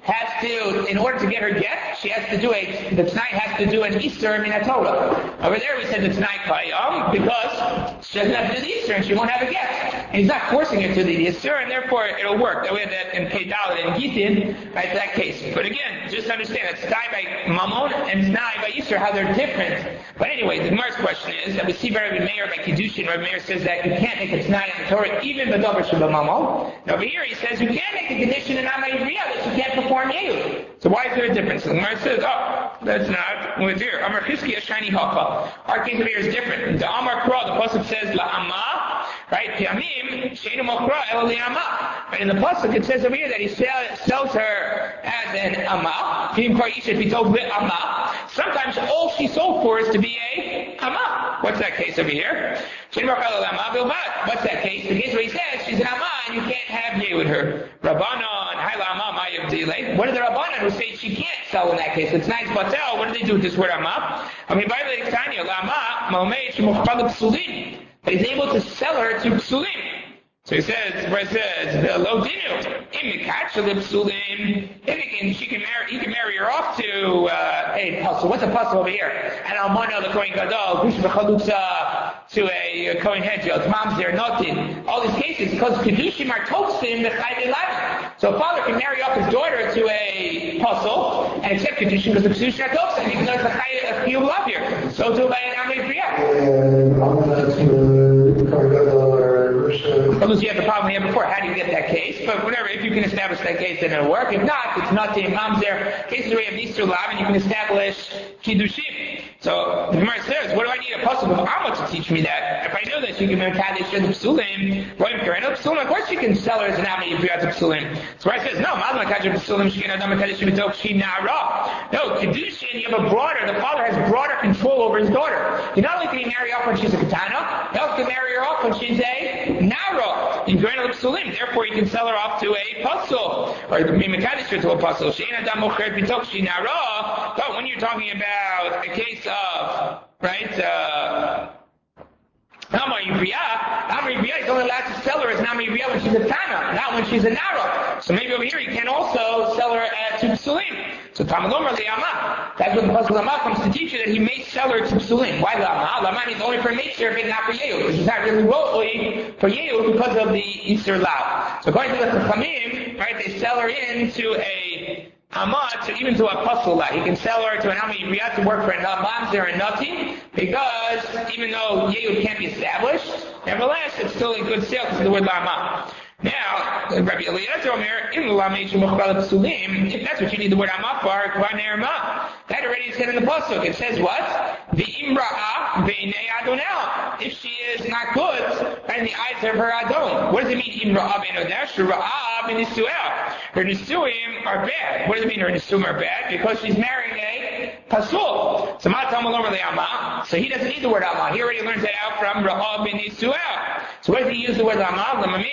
has to, in order to get her get, she has to do a, the Tanai has to do an Easter in a Torah. Over there we said the Tanai Kayam because she doesn't have to do the Easter and she won't have a get. And he's not forcing her to do the Easter and therefore it'll work. That we have that in Kedalit and Gitin, right, that case. But again, just understand that Tanai by Mamon and Tanai by Easter, how they're different. But anyway, the Gemara's question is that we see Rabbi Meir by Kiddushin, Rabbi Meir says that you can't make a Tanai in the Torah even by Davar Shabbat Mamon. Now over here he says you can make a condition in Amay Briya that you can't perform Yehud. So why is there a difference? The Gemara says, oh, that's not what's here. Amar Chizkiya Shani Hafa. Our case over here is different. The Amar Kra, the Pasuk says La Amma, right? Piamim Sheinu Mokra El Li'Ama. Right in the Pasuk it says over here that he sell, sells her as an Amma. Pim Kra Isha Pitov Amma. Sometimes all she sold for is to be a Amma. What's that case over here? Sheinu Mokra El Li'Ama Bilbat. What's that case? The case where he says she's an Amma and you can't have Yeh with her. Rabbanon Haila Amma Ma'yav Dilei. What are the Rabbanon who say she can't sell in that case? It's nice batel. What do they do with this word Amma? I mean, by the way, Tanya, Lama, Maomei, Shemuchbal Psulim. But he's able to sell her to Psulim. So he says, where it says, Lo Dinu, Imikachal Psulim. If he can, she can marry, he can marry her off to uh, a puzzle. What's a puzzle over here? And Almano, the Kohen Gadol, Gush V'Chalutza, to a Kohen Hedgel, mom's there, nothing. All these cases, because Kedushim are Toksim, the Chayv Eleven. So a father can marry off his daughter to a puzzle and accept Kedushim because the Kedushim are Toksim, even though it's a Chayv Eleven here. So too by an Amei Priyah. Well, you have the problem we had before. How do you get that case? But whatever, if you can establish that case, then it'll work. If not, it's nothing. Mom's there. Cases where you have Easter Lav and you can establish Kiddushim. So the Gemara says, what do I need a puzzle of Amma to teach me that? If I know that she can make Kaddish and Psulim, what if you're in a Psulim? Of course she can sell her as an Amma Yifriyat to Psulim. So where it says, no, Madma Kaddish Psulim, she can have Dama Kaddish Mitok, she Nara. No, Kiddushin, you have a broader, the father has broader control over his daughter. You not only can he marry off when she's a Katana, he also can marry her off when she's a Nara. In Granal Psulim, therefore he can sell her off to a puzzle, or be Kaddish to a puzzle. She ain't a Dama Mitok, she Nara. But when you're talking about a case of, right, uh, Nama Yivriya, Nama Yivriya is only allowed to sell her as Nama Yivriya when she's a Tana, not when she's a Nara. So maybe over here he can also sell her at to Psulim. So Tamalomar Li'ama, that's what the Pasuk Lama comes to teach you, that he may sell her to Psulim. Why Lama? Lama means only for nature, but not for Yehud. Because she's not really rotely for Yehud because of the Easter Lav. So according to the Chachamim, right, they sell her into a Amma, to, even to a Pasula. He can sell her to an Amma Yivriya to work for a Mamzer and nothing, because even though Yehud can't be established, nevertheless, it's still in good sale because of the word Lama. Now, Rabbi Eliezer Omer, if that's what you need the word Amma for, that already is said in the Pasuk. It says what? The Imra'a Beinei Adonel. If she is not good in the eyes of her Adon. What does it mean, Imra'a Beinei Adonel? Ra'a Beinisuel. Her Nisuim are bad. What does it mean her Nisuim are bad? Because she's marrying a Pasul. So Amma. So he doesn't need the word Amma. He already learns that out from Ra'a Beinisuel. So where does he use the word Amma?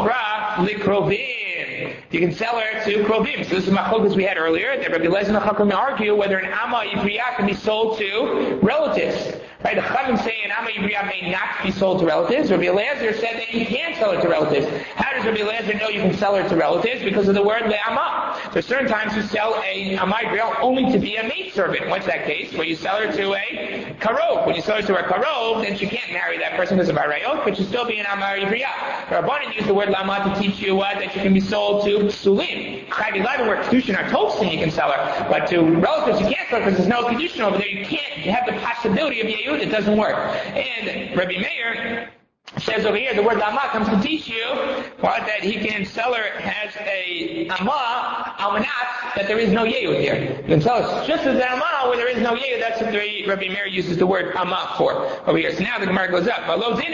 You can sell her to Krovim. So this is Machokas we had earlier, that Rabbi Eliezer and the Chachamim argue whether an Amma Yivriya can be sold to relatives. Right? The Chachamim say an Amma Yivriya may not be sold to relatives. Rabbi Eliezer said that you can sell her to relatives. How does Rabbi Eliezer know you can sell her to relatives? Because of the word Le'ama. There are certain times you sell a Amma Yivriya only to be a maidservant. What's that case? Where you sell her to a Karov. When you sell her to a Karov, then she can't marry that person because of Arayot, but she'll still be an Amma Yivriya. Rabbanan used the word Lama to teach you what? That you can be sold to Psulim. Chayv eleven, where Kedushin are Toksin, you can sell her. But to relatives, you can't sell her because there's no Kedushin over there. You can't have the possibility of Yehud. It doesn't work. And Rabbi Meir says over here, the word Lama comes to teach you what, that he can sell her as a Amma, Almanat, that there is no Yehud here. You can sell her just as an Amma where there is no Yehud. That's what the, Rabbi Meir uses the word Amma for over here. So now the Gemara goes up.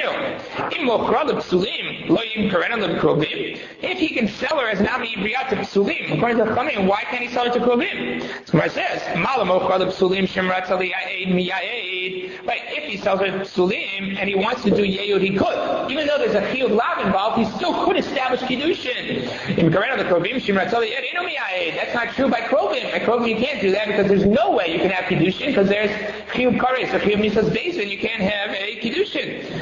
If he can sell her as an Amma Yivriya to Psulim, according to the Chachamim, why can't he sell her to Krovim? So Gemara says, right, if he sells her to Psulim and he wants to do Yehud, he could. Even though there's a chiyuv lav involved, he still could establish kiddushin. In Karena the Krovim, that's not true by Krovim. By Krovim you can't do that because there's no way you can have kiddushin because there's chiyuv kares, so chiyuv misas basin, you can't have a kiddushin.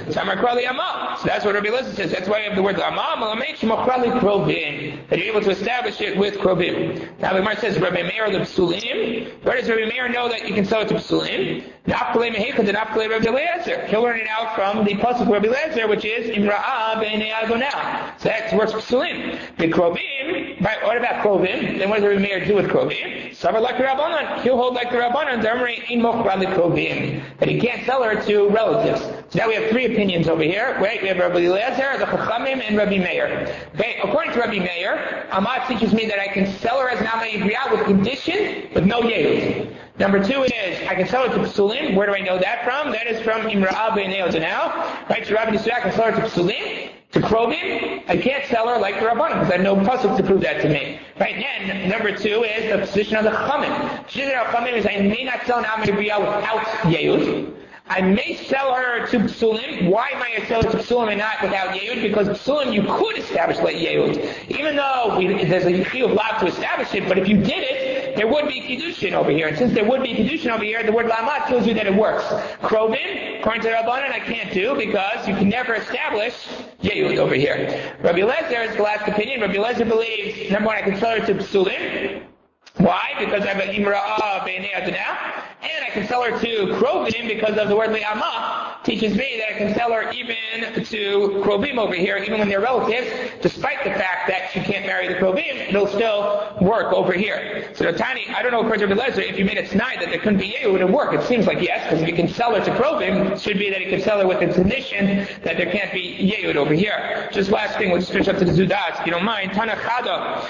So Amarkrali Amma. So that's what Rabbi Eliezer says. That's why you have the word Amma, Malameich Mochrali Krovim. That you're able to establish it with Krovim. Now the Gemara says, Rabbi Meir the Psulim. Where does Rabbi Meir know that you can sell it to Psulim? Nafkalei Mehechad and Nafkalei Rabbi Eliezer. He'll learn it out from the pasuk of Rabbi Eliezer, which is Imra'a B'nei Adonah. So that's what's Psulim. The Krovim, right, what about Krovim? Then what does Rabbi Meir do with Krovim? Savar like the Rabbanan. He'll hold like the Rabbanan. Damrei in Mochrali Krovim. That he can't sell her to relatives. So now we have three opinions over here. Wait, we have Rabbi Eliezer, the Chachamim, and Rabbi Meir. Okay, according to Rabbi Meir, Amat teaches me that I can sell her as an Amay Ibriya with condition, with no Yehud. Number two is, I can sell it to Psulim. Where do I know that from? That is from Imra'a B'nei Adonah. Right, so Rabbi Nisra, I can sell her to Psulim. To Krovim, I can't sell her like the Rabbanim because I have no pasuk to prove that to me. Right? Then, number two is the position of the Chachamim. The position of the Chachamim is I may not sell an Amay Ibriya without Yehud. I may sell her to Psulim. Why might I sell her to Psulim and not without Yehud? Because Psulim you could establish like Yehud. Even though we, there's a Chiyuv Lav to establish it, but if you did it, there would be Kiddushin over here. And since there would be Kiddushin over here, the word Lamat tells you that it works. Krovim, according to Rabbanan, I can't do because you can never establish Yehud over here. Rabbi Eliezer is the last opinion. Rabbi Eliezer believes, number one, I can sell her to Psulim. Why? Because I have an Imra'a B'nei Adonah. And I can sell her to Krovim because of the word Le'amah teaches me that I can sell her even to Krovim over here, even when they're relatives, despite the fact that she can't marry the Krovim, it'll still work over here. So the tiny, I don't know, according to Rabbi Eliezer, if you made it tonight that there couldn't be Yehud, would it work? It seems like yes, because if you can sell her to Krovim, it should be that you can sell her with the condition that there can't be Yehud over here. Just last thing, we'll just finish up to the Zudat, if you don't mind. Tana Chada.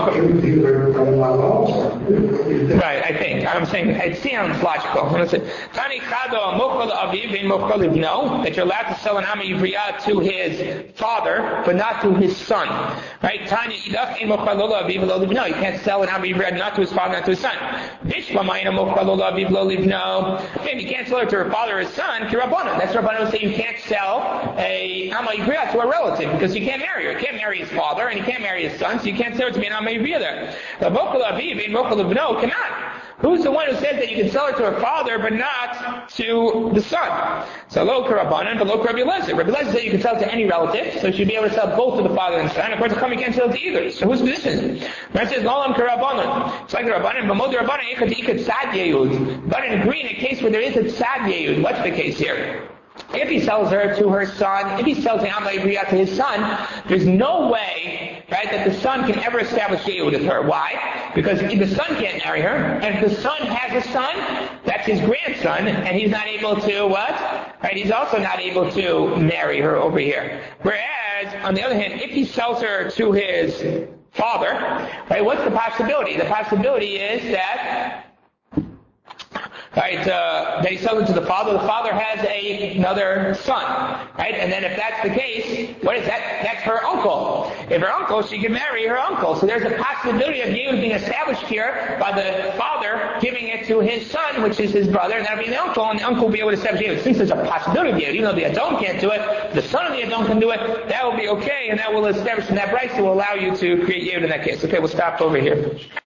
Right, I think. I'm saying, it sounds logical. Tani Chado Mochel Aviv in Mochel Ibno, that you're allowed to sell an Amay Ibriya to his father, but not to his son. Right? Tani Idach in Mochel Aviv Lo Libno. You can't sell an Amay Ibriya not to his father, not to his son. Bishmamayna Mochel Aviv Lo Libno. If you can't sell it to her father or his son, Kirabbanan. That's Rabbanan will say you can't sell a Amay Ibriya to a relative because you can't marry her. You can't marry his father and you can't marry his son, so you can't sell it to be an Amay Ibriya there. The Mochel Aviv in Mochel Ibno cannot. Who's the one who says that you can sell her to her father, but not to the son? So lo Karabanan, but lo Rabbi Eliezer. Rabbi Eliezer said you can sell it to any relative, so you should be able to sell both to the father and son. Of course, the Chachamim can't sell it to either. So whose position? Rabbi says lo lam Karabanan. It's like Rabbanan, but mod Rabbanan ikad ikad sad yehud. But in agree in a case where there is a sad yehud, what's the case here? If he sells her to her son, if he sells an Amay Ibriya to his son, there's no way, right, that the son can ever establish Yehud with her. Why? Because the son can't marry her, and if the son has a son, that's his grandson, and he's not able to what? Right, he's also not able to marry her over here. Whereas, on the other hand, if he sells her to his father, right, what's the possibility? The possibility is that Right, uh, that he sells it to the father. The father has a, another son, right? And then if that's the case, what is that? That's her uncle. If her uncle, she can marry her uncle. So there's a possibility of Yehud being established here by the father giving it to his son, which is his brother, and that'll be the uncle, and the uncle will be able to establish Yehud. Since there's a possibility of Yehud, even though the Adon can't do it, the son of the Adon can do it, that will be okay, and that will establish in that Bryce will allow you to create Yehud in that case. Okay, we'll stop over here.